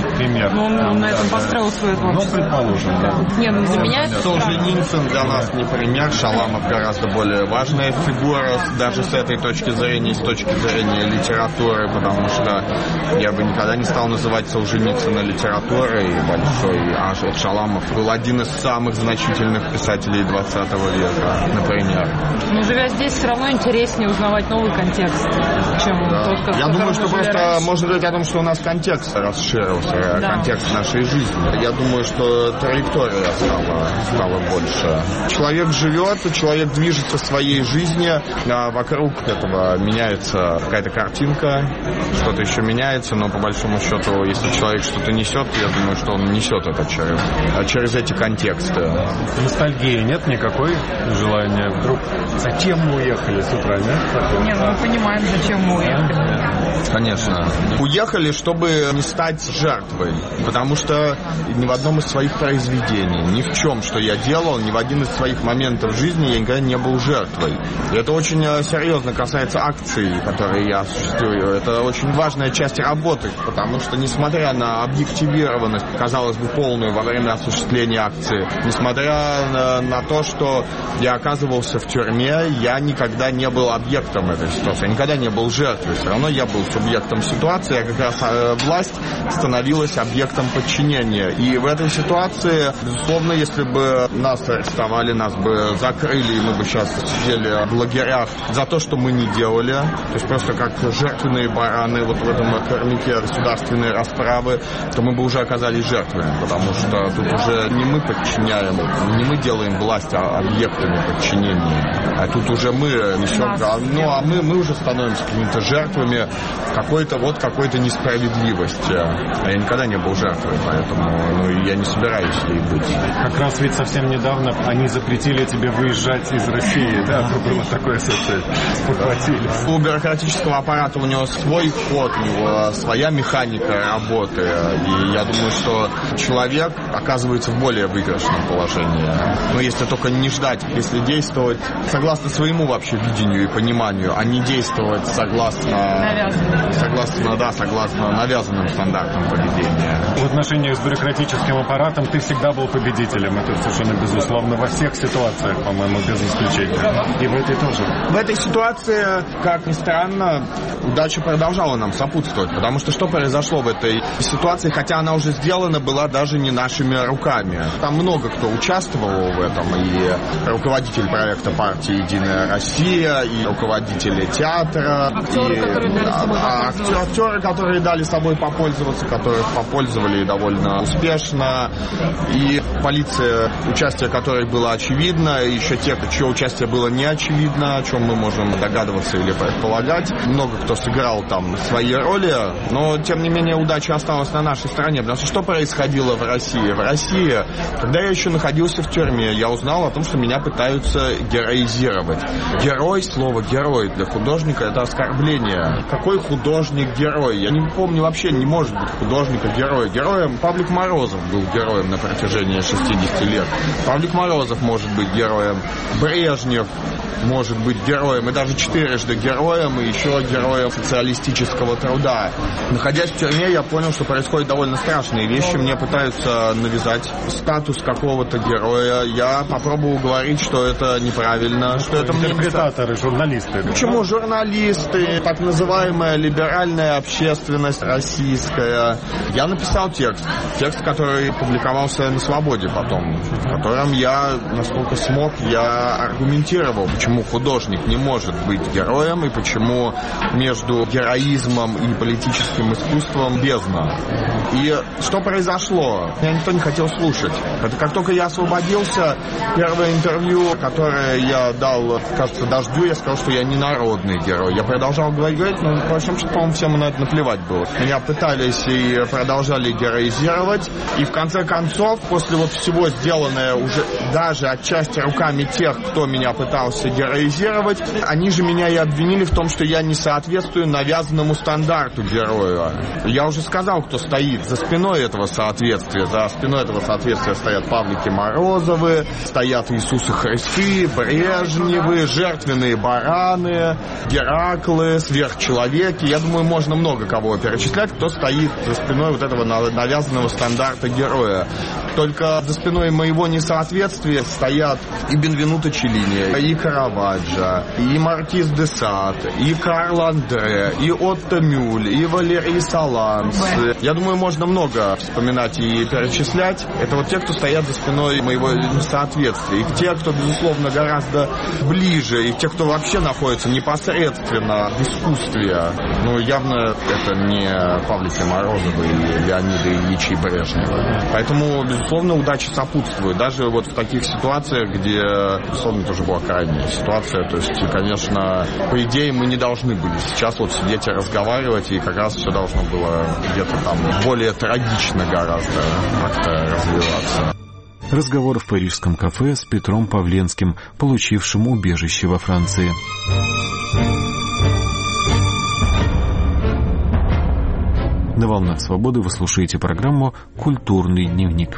например. Ну, он, он на этом построил свое творчество. Ну, предположим, да. Не, ну для меня это Солженицын для нас не пример, Шаламов гораздо более важная фигура, даже с этой точки зрения, с точки зрения литературы, потому что я бы никогда не стал называть Солженицына литературой большой, а Шаламов был один из самых значительных писателей двадцатого века, например. Но живя здесь, все равно интереснее узнавать новый контекст, чем Да. тот, как Я думаю, что просто раньше. можно говорить о том, что у нас контекст расширился, Да. контекст нашей жизни. Я думаю, что траектория стала, стала больше. Человек живет, человек движется в своей жизни, а вокруг этого меняется какая-то картинка, что-то еще меняется, но по большому счету, если человек что-то несет, я думаю, что он несет это через, через эти контексты. Ностальгии нет никакой? Желания вдруг... Зачем мы уехали с утра, нет? Не, ну мы понимаем, зачем мы уехали. Конечно. Уехали, чтобы не стать жертвой. Потому что ни в одном из своих произведений, ни в чем, что я делал, ни в один из своих моментов жизни я никогда не был жертвой. И это очень серьезно касается акций, которые я осуществляю. Это очень важная часть работы, потому что, несмотря на объективированность, казалось бы, полную во время осуществления акции, несмотря на, на то, что я оказывался в тюрьме, я никогда не был объектом этой ситуации, я никогда не был жертвой. Все равно я был субъектом ситуации, а как раз э, власть становилась объектом подчинения. И в этой ситуации, безусловно, если бы нас арестовали, нас бы закрыли, и мы бы сейчас сидели в лагерях за то, что мы не делали, то есть просто как жертвенные бараны вот в этом кормике государственной расправы, то мы бы уже оказались жертвами, потому что тут уже не мы подчиняем, не мы делаем власть, а объектами подчинения. А тут уже мы несем, ну а мы, мы уже становимся какими-то жертвами какой-то вот какой-то несправедливости. А я никогда не был жертвой, поэтому ну, я не собираюсь ей быть. Как раз ведь совсем недавно они запретили тебе выезжать из России, да? Было такое ассоциация. Спохватились. У бюрократического аппарата у него свой ход, у него своя механика работы. И я думаю, что человек оказывается в более выигрышном положении. Но если только не ждать, если действовать согласно своему вообще видению и пониманию, а не действовать согласно... Навязанным. Согласно, да, согласно навязанным стандартам поведения. В отношениях с бюрократическим аппаратом ты всегда был победителем. Это совершенно безусловно во всех ситуациях, по-моему, без исключения. И в этой тоже. В этой ситуации, как ни странно, удача продолжала нам сопутствовать. Потому что что произошло в этой ситуации, хотя она уже сделана была даже не нашими руками. Там много кто участвовал в этом. И руководитель проекта партии «Единая Россия», и руководители театра, актеры, и которые дали собой а, попользоваться. актеры, которые дали собой попользоваться, которых попользовали довольно успешно. И полиция, участие которой было очевидно, и еще те, чье участие было не очевидно, о чем мы можем догадываться или предполагать. Много кто сыграл там свои роли, но, тем не менее, удача осталась на нашей стороне. Потому что что происходило в России? В России, когда я еще находился в тюрьме, я узнал о том, что меня пытаются героизировать. Герой, слово «герой» для художника — это оскорбление. Какой художник-герой? Я не помню, вообще не может быть художника-героя. Героем Павлик Морозов был героем на протяжении шестидесяти лет. Павлик Морозов может быть героем. Брежнев может быть героем, и даже четырежды героем, и еще героем социалистического труда. Находясь в тюрьме, я понял, что происходят довольно страшные вещи. Мне пытаются навязать статус какого-то героя. Я попробовал говорить, что это неправильно, что это мне не Интерпретаторы, журналисты. Почему журналисты, так называемая либеральная общественность российская? Я написал текст. Текст, который публиковался на «Свободе» потом, в котором я, насколько смог, я аргументировал, почему художник не может быть героем и почему между героизмом и политическим искусством бездна. И что произошло? Меня никто не хотел слушать. Это как только я освободился, первое интервью, которое я дал, кажется, «Дождю», я сказал, что я не народный герой. Я продолжал говорить, говорить, но, в общем, по-моему, всем на это наплевать было. Меня пытались и продолжали героизировать. И, в конце концов, после вот всего сделанное уже даже отчасти руками тех, кто меня пытался героизировать, они же меня и обвинили в том, что я не соответствую навязанному стандарту героя. Я уже сказал, кто стоит за спиной этого соответствия. соответствие. За спиной этого соответствия стоят Павлики Морозовы, стоят Иисусы Христы, Брежневы, жертвенные бараны, Гераклы, сверхчеловеки. Я думаю, можно много кого перечислять, кто стоит за спиной вот этого навязанного стандарта героя. Только за спиной моего несоответствия стоят и Бенвенуто Челлини, и Караваджо, и Маркиз де Сад, и Карл Андре, и Отто Мюль, и Валерий Соланс. Я думаю, можно много вспоминать и перечислять. Это вот те, кто стоят за спиной моего несоответствия. И те, кто, безусловно, гораздо ближе, и те, кто вообще находится непосредственно в искусстве. Ну, явно это не Павлики Морозовы и Леонида Ильича Брежнева. Поэтому, безусловно, удача сопутствует. Даже вот в таких ситуациях, где, безусловно, тоже была крайняя ситуация. То есть, конечно, по идее, мы не должны были сейчас вот сидеть и разговаривать, и как раз все должно было где-то там более трагично гораздо как-то развиваться. Разговор в парижском кафе с Петром Павленским, получившим убежище во Франции. На «Волнах свободы» вы слушаете программу «Культурный дневник».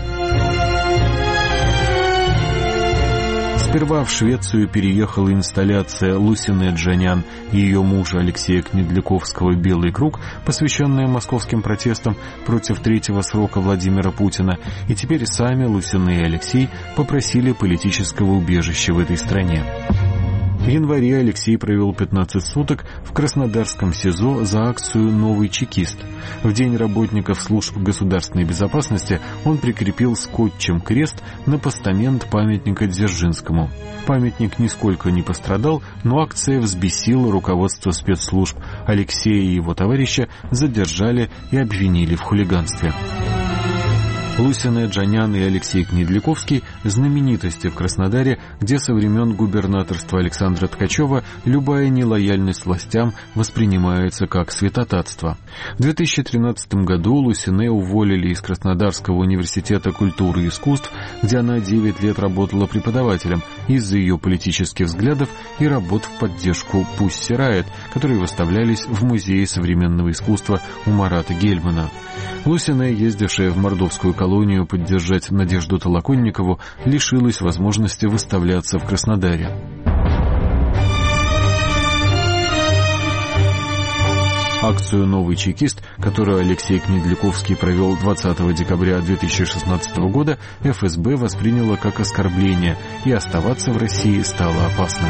Сперва в Швецию переехала инсталляция Лусине Джанян и ее мужа Алексея Кнедляковского «Белый круг», посвященная московским протестам против третьего срока Владимира Путина, и теперь сами Лусине и Алексей попросили политического убежища в этой стране. В январе Алексей провел пятнадцать суток в Краснодарском СИЗО за акцию «Новый чекист». В День работников служб государственной безопасности он прикрепил скотчем крест на постамент памятника Дзержинскому. Памятник нисколько не пострадал, но акция взбесила руководство спецслужб. Алексея и его товарища задержали и обвинили в хулиганстве. Лусине Джанян и Алексей Кнедляковский – знаменитости в Краснодаре, где со времен губернаторства Александра Ткачева любая нелояльность властям воспринимается как святотатство. В две тысячи тринадцатом году Лусине уволили из Краснодарского университета культуры и искусств, где она девять лет работала преподавателем, из-за ее политических взглядов и работ в поддержку «Пусть Райт», которые выставлялись в Музее современного искусства у Марата Гельмана. Лусине, ездившая в мордовскую колонию поддержать Надежду Толоконникову, лишилась возможности выставляться в Краснодаре. Акцию «Новый чекист», которую Алексей Кнедляковский провел двадцатого декабря две тысячи шестнадцатого года, эф эс бэ восприняла как оскорбление, и оставаться в России стало опасно.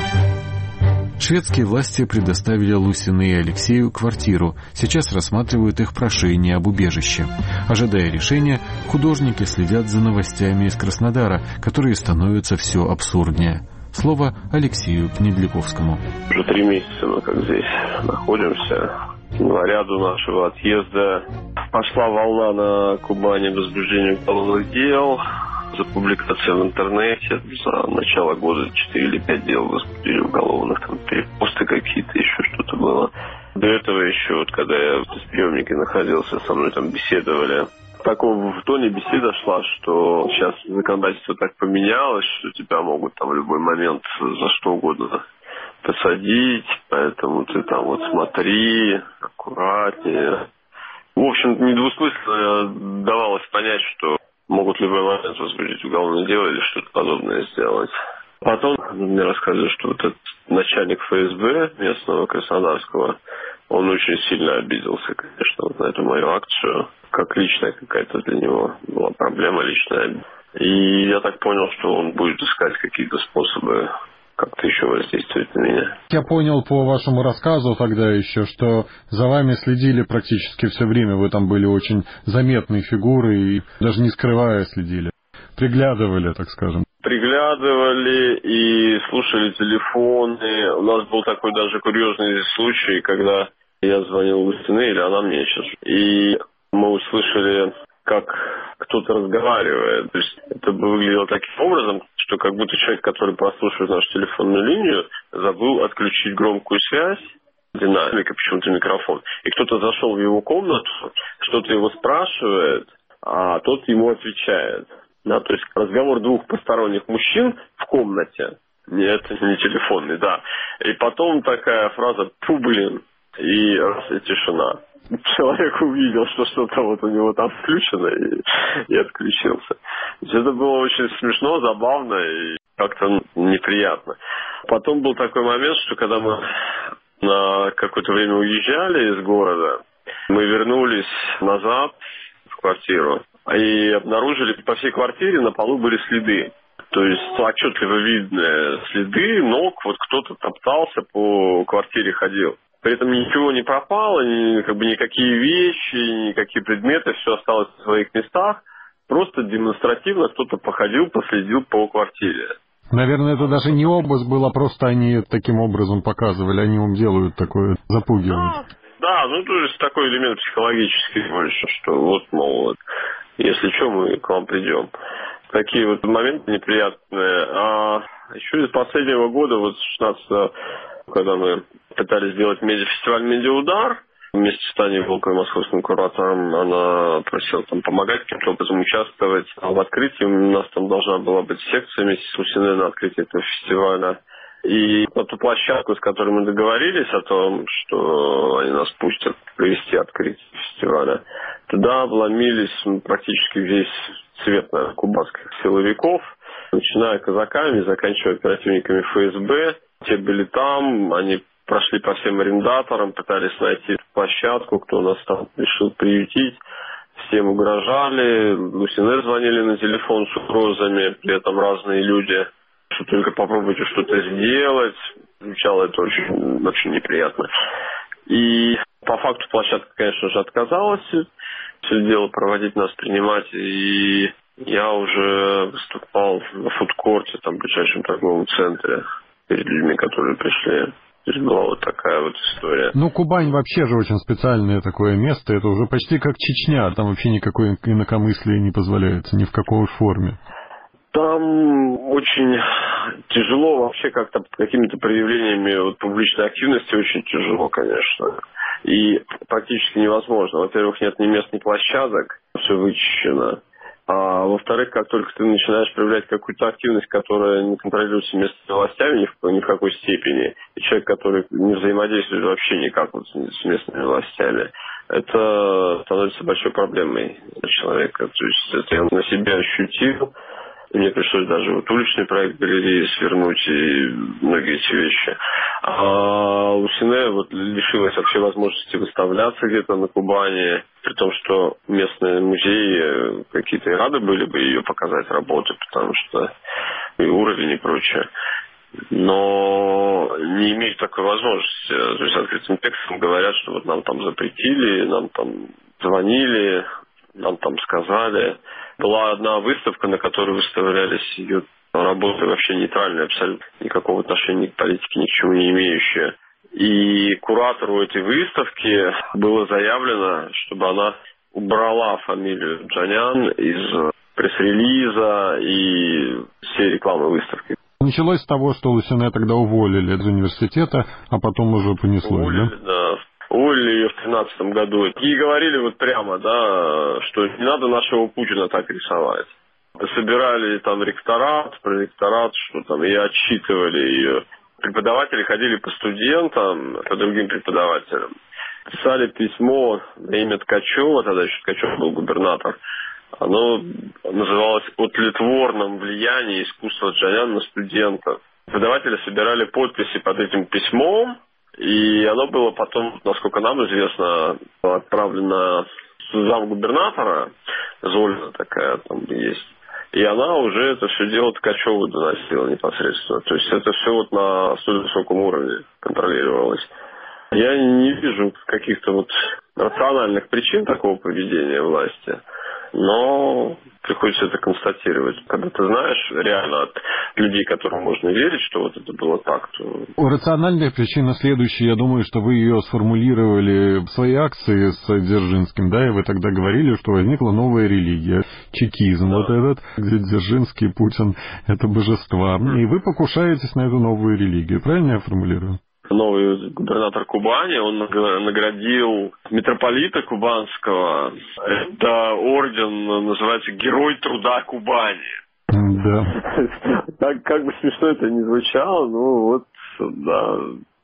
Шведские власти предоставили Лусине и Алексею квартиру. Сейчас рассматривают их прошение об убежище. Ожидая решения, художники следят за новостями из Краснодара, которые становятся все абсурднее. Слово Алексею Кнедляковскому. Уже три месяца мы как здесь находимся. К январю нашего отъезда пошла волна на Кубани возбуждения уголовных дел. За публикации в интернете за начало года четыре или пять дел возбудили уголовных, там перепосты какие-то, еще что-то было. До этого еще, вот когда я в приемнике находился, со мной там беседовали. Такого в тоне беседа шла, что сейчас законодательство так поменялось, что тебя могут там в любой момент за что угодно посадить, поэтому ты там вот смотри, аккуратнее. В общем, недвусмысленно давалось понять, что могут в любой момент возбудить уголовное дело или что-то подобное сделать. Потом мне рассказывали, что вот этот начальник эф эс бэ местного краснодарского, он очень сильно обиделся, конечно, вот на эту мою акцию. Как личная какая-то для него была проблема личная. И я так понял, что он будет искать какие-то способы как-то еще воздействовать на меня. Я понял по вашему рассказу тогда еще, что за вами следили практически все время. Вы там были очень заметной фигурой и даже не скрывая следили. Приглядывали, так скажем. Приглядывали и слушали телефоны. У нас был такой даже курьезный случай, когда я звонил Лусине, или она мне сейчас. И мы услышали, как кто-то разговаривает. То есть это выглядело таким образом, что как будто человек, который прослушивает нашу телефонную линию, забыл отключить громкую связь, динамика, почему-то микрофон. И кто-то зашел в его комнату, что-то его спрашивает, а тот ему отвечает. Да, то есть разговор двух посторонних мужчин в комнате. Нет, не телефонный, да. И потом такая фраза «пу, блин», и раз, и тишина. человек увидел, что что-то вот у него там включено, и, и отключился. То есть это было очень смешно, забавно и как-то неприятно. Потом был такой момент, что когда мы на какое-то время уезжали из города, мы вернулись назад в квартиру и обнаружили, по всей квартире на полу были следы. То есть отчетливо видны следы ног, вот кто-то топтался по квартире, ходил. При этом ничего не пропало, ни, как бы никакие вещи, никакие предметы, все осталось в своих местах. Просто демонстративно кто-то походил, последил по квартире. Наверное, это даже не обыск был, а просто они таким образом показывали, они им делают такое, запугивают. Да, да, ну то есть такой элемент психологический больше, что вот, мол, вот, если что, мы к вам придем. Такие вот моменты неприятные. А еще из последнего года, вот с шестнадцатого, когда мы пытались сделать медиафестиваль «Медиаудар», вместе с Таней Волковой, московским куратором, она просила там помогать, каким-то образом участвовать в открытии. У нас там должна была быть секция вместе с Лусиной на открытии этого фестиваля. И на ту площадку, с которой мы договорились о том, что они нас пустят провести открытие фестиваля, туда вломились практически весь цвет, наверное, кубанских силовиков, начиная казаками, заканчивая оперативниками эф эс бэ. Те были там, они прошли по всем арендаторам, пытались найти площадку, кто нас там решил приютить. Всем угрожали, Лусине звонили на телефон с угрозами, при этом разные люди, что только попробуйте что-то сделать. Звучало это очень, очень неприятно. И по факту площадка, конечно же, отказалась все дело проводить, нас принимать. И я уже выступал на фудкорте, там, в ближайшем торговом центре, перед людьми, которые пришли. То есть была вот такая вот история. Ну, Кубань вообще же очень специальное такое место. Это уже почти как Чечня. Там вообще никакой инакомыслия не позволяется, ни в какой форме. Там очень тяжело вообще как-то какими-то проявлениями вот, публичной активности очень тяжело, конечно. И практически невозможно. Во-первых, нет ни мест, ни площадок. Все вычищено. А во-вторых, как только ты начинаешь проявлять какую-то активность, которая не контролируется местными властями ни в, ни в какой степени, и человек, который не взаимодействует вообще никак вот с местными властями, это становится большой проблемой для человека. То есть это я на себе ощутил. Мне пришлось даже вот уличный проект галереи свернуть и многие эти вещи. А Лусине вот лишилась вообще возможности выставляться где-то на Кубани, при том, что местные музеи какие-то и рады были бы ее показать работы, потому что и уровень и прочее. Но не имеют такой возможности. То есть открытым текстом говорят, что вот нам там запретили, нам там звонили, нам там сказали. Была одна выставка, на которой выставлялись ее работы вообще нейтральные, абсолютно никакого отношения к политике, ни к чему не имеющие. И куратору этой выставки было заявлено, чтобы она убрала фамилию Джанян из пресс-релиза и всей рекламы выставки. Началось с того, что Лусине тогда уволили из университета, а потом уже понеслось, уволили, да? Да. Уволили ее в тринадцатом году. И говорили вот прямо, да, что не надо нашего Путина так рисовать. Собирали там ректорат, проректорат, что там, и отчитывали ее. Преподаватели ходили по студентам, по другим преподавателям. Писали письмо на имя Ткачева, тогда еще Ткачев был губернатор. Оно называлось «О тлетворном влиянии искусства Джанян на студентов». Преподаватели собирали подписи под этим письмом, и оно было потом, насколько нам известно, отправлено замгубернатора, Золина такая там есть, и она уже это все дело Ткачеву доносила непосредственно. То есть это все вот на столь высоком уровне контролировалось. Я не вижу каких-то вот рациональных причин такого поведения власти, но приходится это констатировать. Когда ты знаешь реально от людей, которым можно верить, что вот это было так, то... Рациональная причина следующая. Я думаю, что вы ее сформулировали в своей акции с Дзержинским, да, и вы тогда говорили, что возникла новая религия, чекизм, да. Вот этот, где Дзержинский, Путин — это божества. И вы покушаетесь на эту новую религию. Правильно я формулирую? Новый губернатор Кубани, он наградил митрополита Кубанского. Это орден, называется «Герой труда Кубани». Да. Так, как бы смешно это ни звучало, ну вот, да,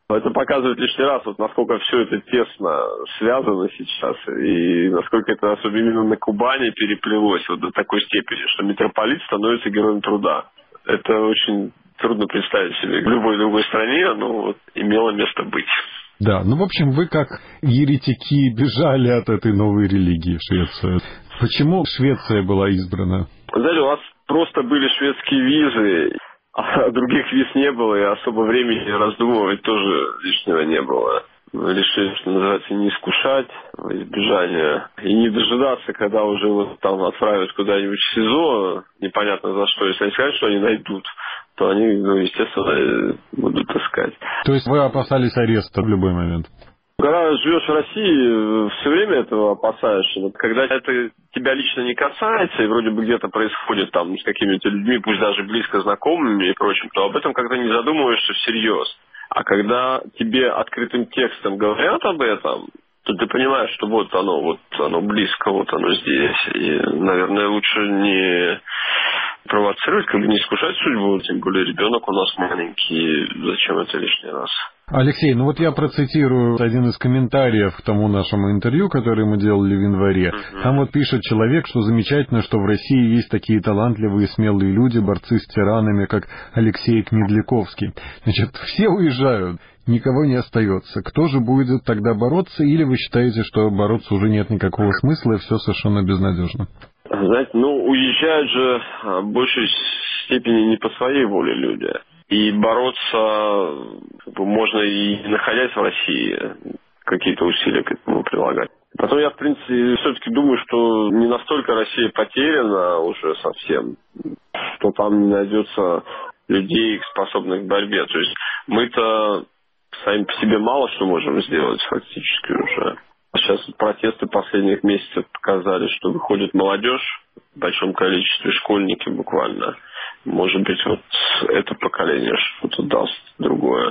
Это показывает лишний раз, вот насколько все это тесно связано сейчас, и насколько это, особенно именно на Кубани, переплелось вот до такой степени, что митрополит становится героем труда. Это очень трудно представить себе в любой другой стране, но вот имело место быть. Да, ну, в общем, вы как еретики бежали от этой новой религии в Швецию. Почему Швеция была избрана? Знаете, у нас просто были шведские визы, а других виз не было, и особо времени раздумывать тоже лишнего не было. Мы решили, что называется, не искушать во избежание и не дожидаться, когда уже вот там отправят куда-нибудь в СИЗО, непонятно за что. Если они скажут, что они найдут, то они, ну, естественно, будут искать. То есть вы опасались ареста в любой момент? Когда живешь в России, все время этого опасаешься. Но когда это тебя лично не касается, и вроде бы где-то происходит там с какими-то людьми, пусть даже близко знакомыми и прочим, то об этом как-то не задумываешься всерьез. А когда тебе открытым текстом говорят об этом, то ты понимаешь, что вот оно, вот оно близко, вот оно здесь. И, наверное, лучше не провоцировать, как бы не искушать судьбу, тем более ребенок у нас маленький, зачем это лишний раз? Алексей, ну вот я процитирую один из комментариев к тому нашему интервью, которое мы делали в январе. Uh-huh. Там вот пишет человек, что замечательно, что в России есть такие талантливые и смелые люди, борцы с тиранами, как Алексей Кнедликовский. Значит, все уезжают, никого не остается. Кто же будет тогда бороться, или вы считаете, что бороться уже нет никакого смысла и все совершенно безнадежно? Знаете, ну, уезжают же в большей степени не по своей воле люди. И бороться можно и находясь в России, какие-то усилия к этому прилагать. Потом я, в принципе, все-таки думаю, что не настолько Россия потеряна уже совсем, что там не найдется людей, способных к борьбе. То есть мы-то сами по себе мало что можем сделать фактически уже. Сейчас протесты последних месяцев показали, что выходит молодежь в большом количестве, школьники буквально. Может быть, вот это поколение что-то даст другое.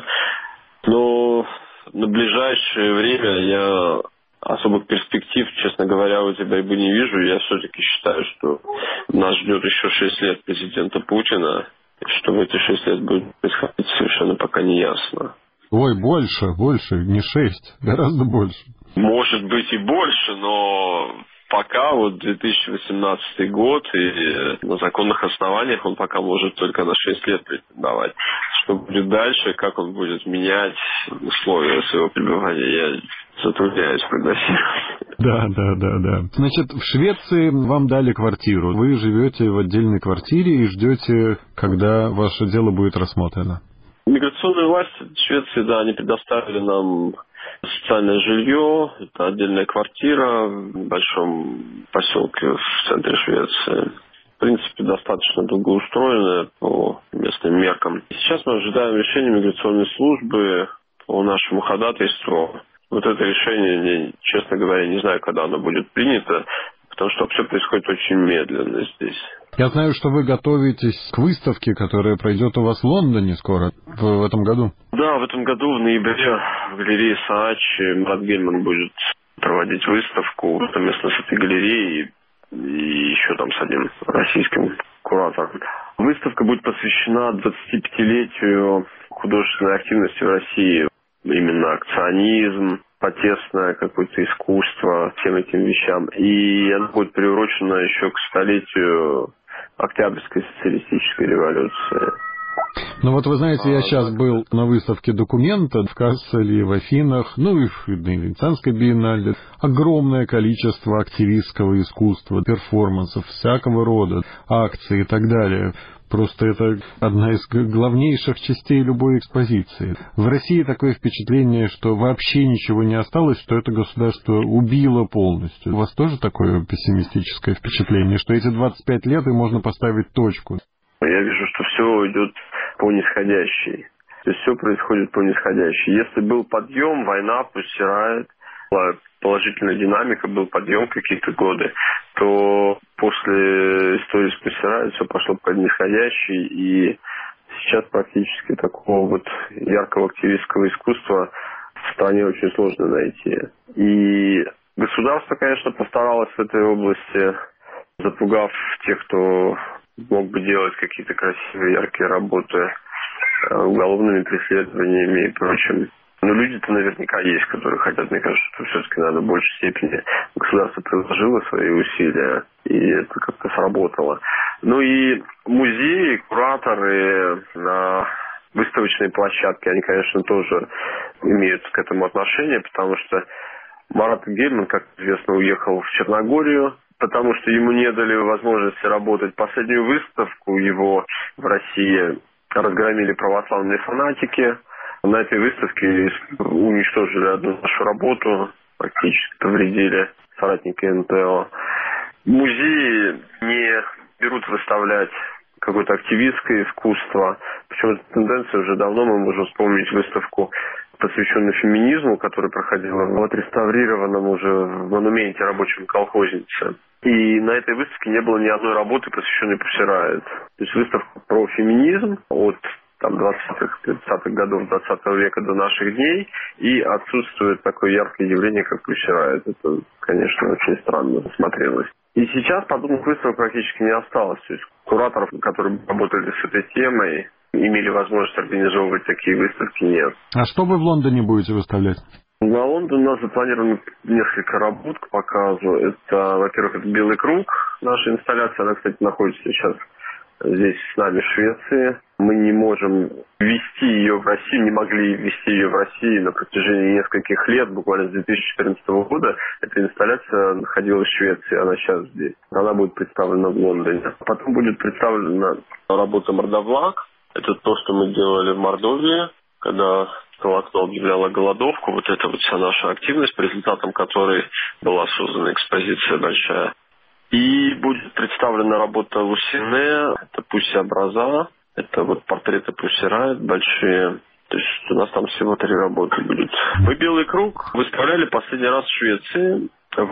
Но на ближайшее время я особых перспектив, честно говоря, у тебя бы не вижу. Я все-таки считаю, что нас ждет еще шесть лет президента Путина. И что в эти шесть лет будет происходить, совершенно пока не ясно. Ой, больше, больше, не шесть, гораздо больше. Может быть и больше, но пока вот две тысячи восемнадцатый год, и на законных основаниях он пока может только на шесть лет претендовать. Что будет дальше, как он будет менять условия своего пребывания, я затрудняюсь прогнозировать. Да, да, да, да. Значит, в Швеции вам дали квартиру. Вы живете в отдельной квартире и ждете, когда ваше дело будет рассмотрено. Миграционные власти Швеции, да, они предоставили нам социальное жилье, это отдельная квартира в большом поселке в центре Швеции. В принципе, достаточно долгоустроенная по местным меркам. Сейчас мы ожидаем решения миграционной службы по нашему ходатайству. Вот это решение, честно говоря, не знаю, когда оно будет принято, потому что все происходит очень медленно здесь. Я знаю, что вы готовитесь к выставке, которая пройдет у вас в Лондоне скоро, в, в этом году. Да, в этом году, в ноябре, в галерее Саачи Марат Гельман будет проводить выставку совместно с этой галереей и еще там с одним российским куратором. Выставка будет посвящена двадцатипятилетию художественной активности в России. Именно акционизм, протестное какое-то искусство, всем этим вещам. И она будет приурочена еще к столетию Октябрьской социалистической революции. Ну вот вы знаете, я сейчас был на выставке «Документа» в Касселе, в Афинах, ну и в Венецианской биеннале. Огромное количество активистского искусства, перформансов, всякого рода, акций и так далее. Просто это одна из главнейших частей любой экспозиции. В России такое впечатление, что вообще ничего не осталось, что это государство убило полностью. У вас тоже такое пессимистическое впечатление, что эти двадцать пять лет и можно поставить точку? Я вижу, что все идет по нисходящей. То есть все происходит по нисходящей. Если был подъем, война пусть стирает, была положительная динамика, был подъем какие-то годы, то после истории с Пассерай все пошло по нисходящей, и сейчас практически такого вот яркого активистского искусства в стране очень сложно найти. И государство, конечно, постаралось в этой области, запугав тех, кто мог бы делать какие-то красивые, яркие работы уголовными преследованиями и прочим. Но люди-то наверняка есть, которые хотят. Мне кажется, что все-таки надо в большей степени государство приложило свои усилия, и это как-то сработало. Ну и музеи, кураторы на выставочные площадки, они, конечно, тоже имеют к этому отношение, потому что Марат Гельман, как известно, уехал в Черногорию, потому что ему не дали возможности работать. Последнюю выставку его в России разгромили православные фанатики. На этой выставке уничтожили одну нашу работу, практически повредили соратники эн тэ о. Музеи не берут выставлять какое-то активистское искусство. Причем эта тенденция уже давно, мы можем вспомнить выставку, посвященную феминизму, которая проходила в отреставрированном уже в монументе рабочим колхознице. И на этой выставке не было ни одной работы, посвященной Pussy Riot. То есть выставка про феминизм от там, двадцатых, тридцатых годов двадцатого века до наших дней, и отсутствует такое яркое явление, как Pussy Riot. Это, конечно, очень странно смотрелось. И сейчас подобных выставок практически не осталось. То есть кураторов, которые работали с этой темой, имели возможность организовывать такие выставки, нет. А что вы в Лондоне будете выставлять? На Лондон у нас запланировано несколько работ к показу. Это, во-первых, это «Белый круг». Наша инсталляция, она, кстати, находится сейчас здесь с нами, в Швеции. Мы не можем ввести ее в Россию, не могли ввести ее в Россию на протяжении нескольких лет, буквально с две тысячи четырнадцатого года. Эта инсталляция находилась в Швеции, она сейчас здесь. Она будет представлена в Лондоне. Потом будет представлена работа «Мордовлак». Это то, что мы делали в Мордовии, когда Колокно объявляла голодовку. Вот это вот вся наша активность, по результатам которой была создана экспозиция большая. И будет представлена работа Лусине, это Pussy образа, это вот портреты Pussy Riot большие. То есть у нас там всего три работы будет. Мы «Белый круг» выставляли последний раз в Швеции,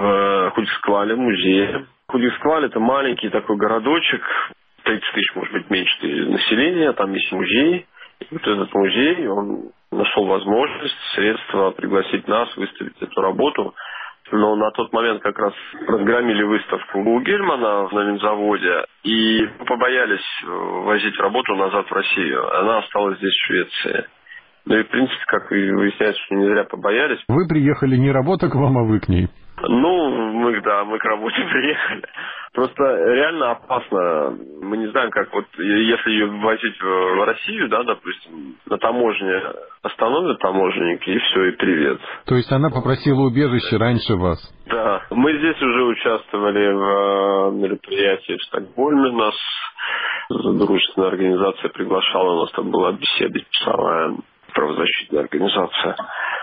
в Худиксквале, музее. Худикскваль — это маленький такой городочек, тридцать тысяч, может быть, меньше населения, там есть музей. И вот этот музей, он нашел возможность, средства пригласить нас выставить эту работу. Но на тот момент как раз разгромили выставку у Гельмана на винзаводе и побоялись возить работу назад в Россию. Она осталась здесь, в Швеции. Ну и, в принципе, как и выясняется, что не зря побоялись. Вы приехали не работа к вам, а вы к ней? Ну, мы, да, мы к работе приехали. Просто реально опасно. Мы не знаем, как вот, если ее возить в Россию, да, допустим, на таможне остановят таможенники, и все, и привет. То есть она попросила убежище раньше вас? Да. Мы здесь уже участвовали в мероприятии в Стокгольме. Нас дружественная организация приглашала, у нас там была беседа часовая, правозащитная организация.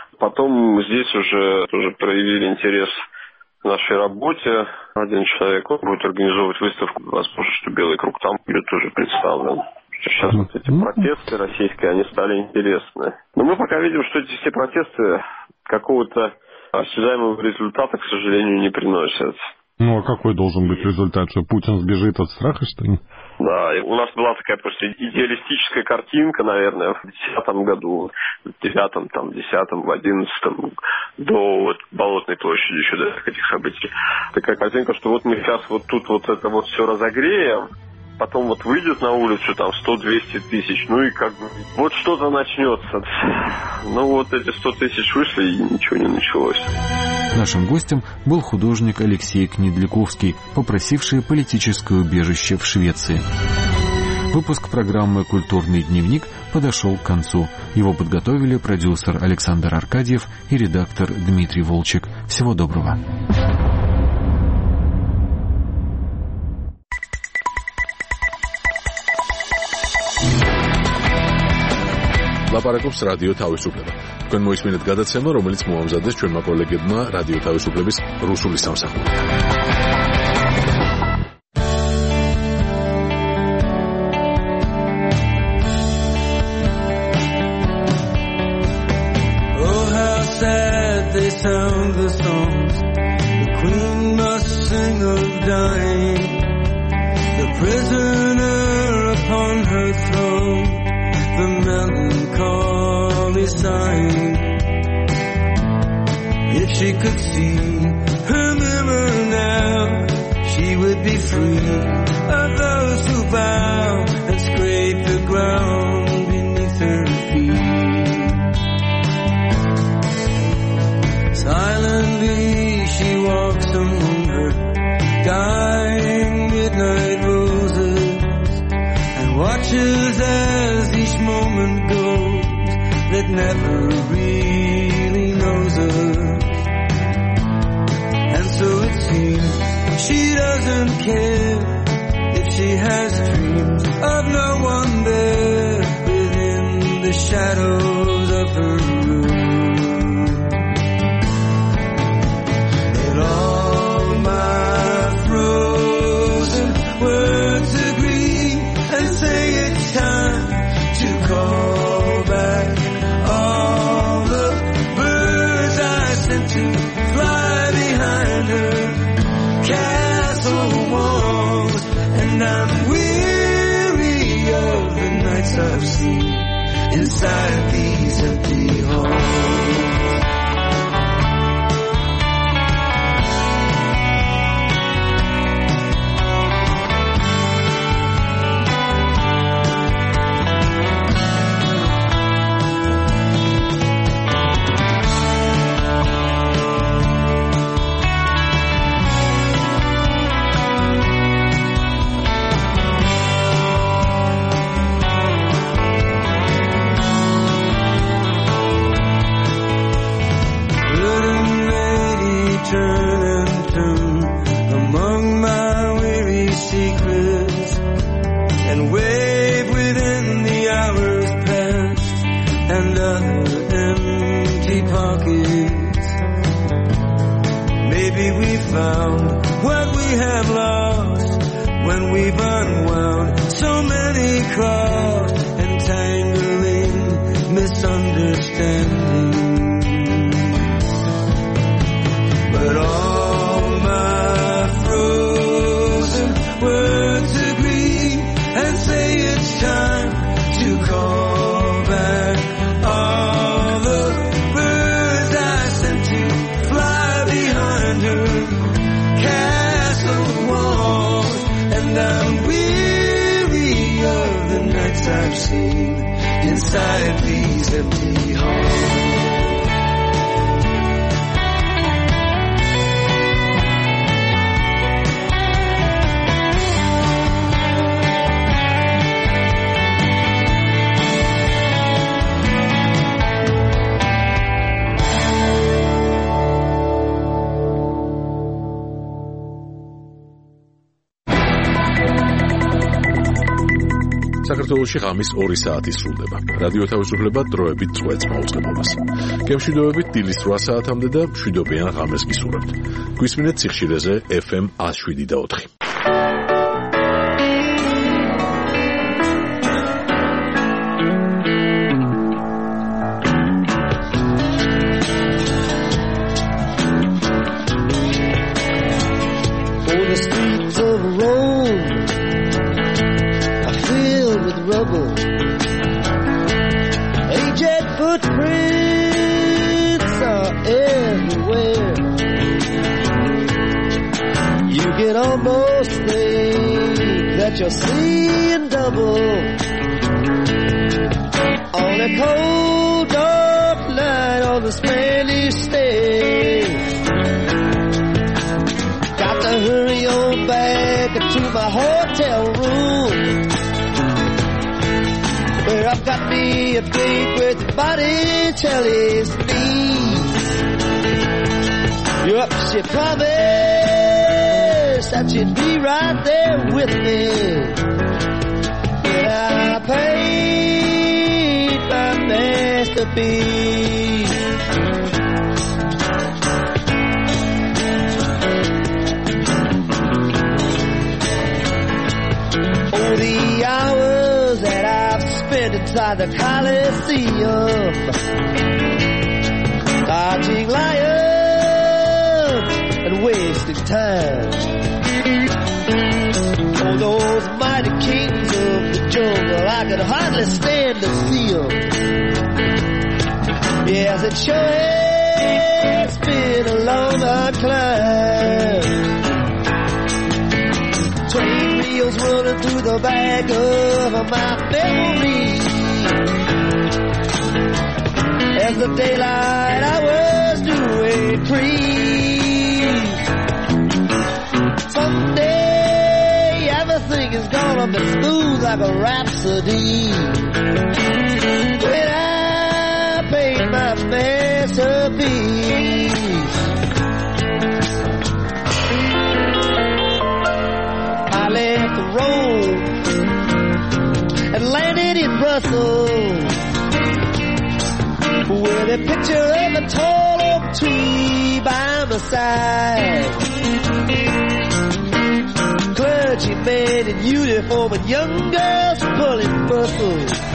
Потом здесь уже тоже проявили интерес к нашей работе. Один человек он будет организовывать выставку. Возможно, что «Белый круг» там будет тоже представлен. Сейчас вот эти протесты российские, они стали интересны. Но мы пока видим, что эти все протесты какого-то осязаемого результата, к сожалению, не приносят. Ну, а какой должен быть результат? Что Путин сбежит от страха, что ли? Да, и у нас была такая просто идеалистическая картинка, наверное, в десятом году, в девятом, там, десятом, в одиннадцатом, до вот Болотной площади, еще до этих событий. Такая картинка, что вот мы сейчас вот тут вот это вот все разогреем, потом вот выйдет на улицу там сто-двести тысяч, ну и как бы вот что-то начнется. Ну вот эти сто тысяч вышли, и ничего не началось. Нашим гостем был художник Алексей Кнедляковский, попросивший политическое убежище в Швеции. Выпуск программы «Культурный дневник» подошел к концу. Его подготовили продюсер Александр Аркадьев и редактор Дмитрий Волчек. Всего доброго. ლაპარაკობს რადიო თავისუფლება. თქვენ მოისმინეთ გადაცემა, რომელიც მოამზადეს ჩვენმა კოლეგებმა რადიო თავისუფლების რუსული სამსახური. Oh, how sad they sound the songs the Queen must sing of dying, the prisoner upon her throne, the melancholy sighing. If she could see her mirror now, she would be free of those who bow and scrape the ground beneath her feet. shadows of her room. And all my frozen words agree and say it's time to call back all the birds I sent to fly behind her castle walls. And I'm weary of the nights I've seen inside these empty halls. საქართველოში ღამის ორი საათი სრულდება. რადიო თავისუფლება დროებით წვეთს მაუწყებლობას. გემშვიდობებით დილის რვა საათამდე და მშვიდობიან ღამეს გისურვებთ. გვისმინეთ სიხშირეზე ეფ ემ one oh seven და four. You're seeing double on a cold dark night on the Spanish stage. Got to hurry on back to my hotel room, where I've got me a date with Botticelli's niece. Yup, she promised that she'd be right there with me when I paid my masterpiece. Oh, the hours that I've spent inside the Coliseum, dodging lions and wasting time. Oh, those mighty kings of the jungle, I could hardly stand to see them. Yes, it sure has been a long, hard climb. Train wheels running through the back of my memory, as the daylight hours do increase. Someday everything is gonna be smooth like a rhapsody when I paint my masterpiece. I left Rome and landed in Brussels. with a picture of a tall oak tree by my side. Clergymen in uniform and young girls pulling muscles.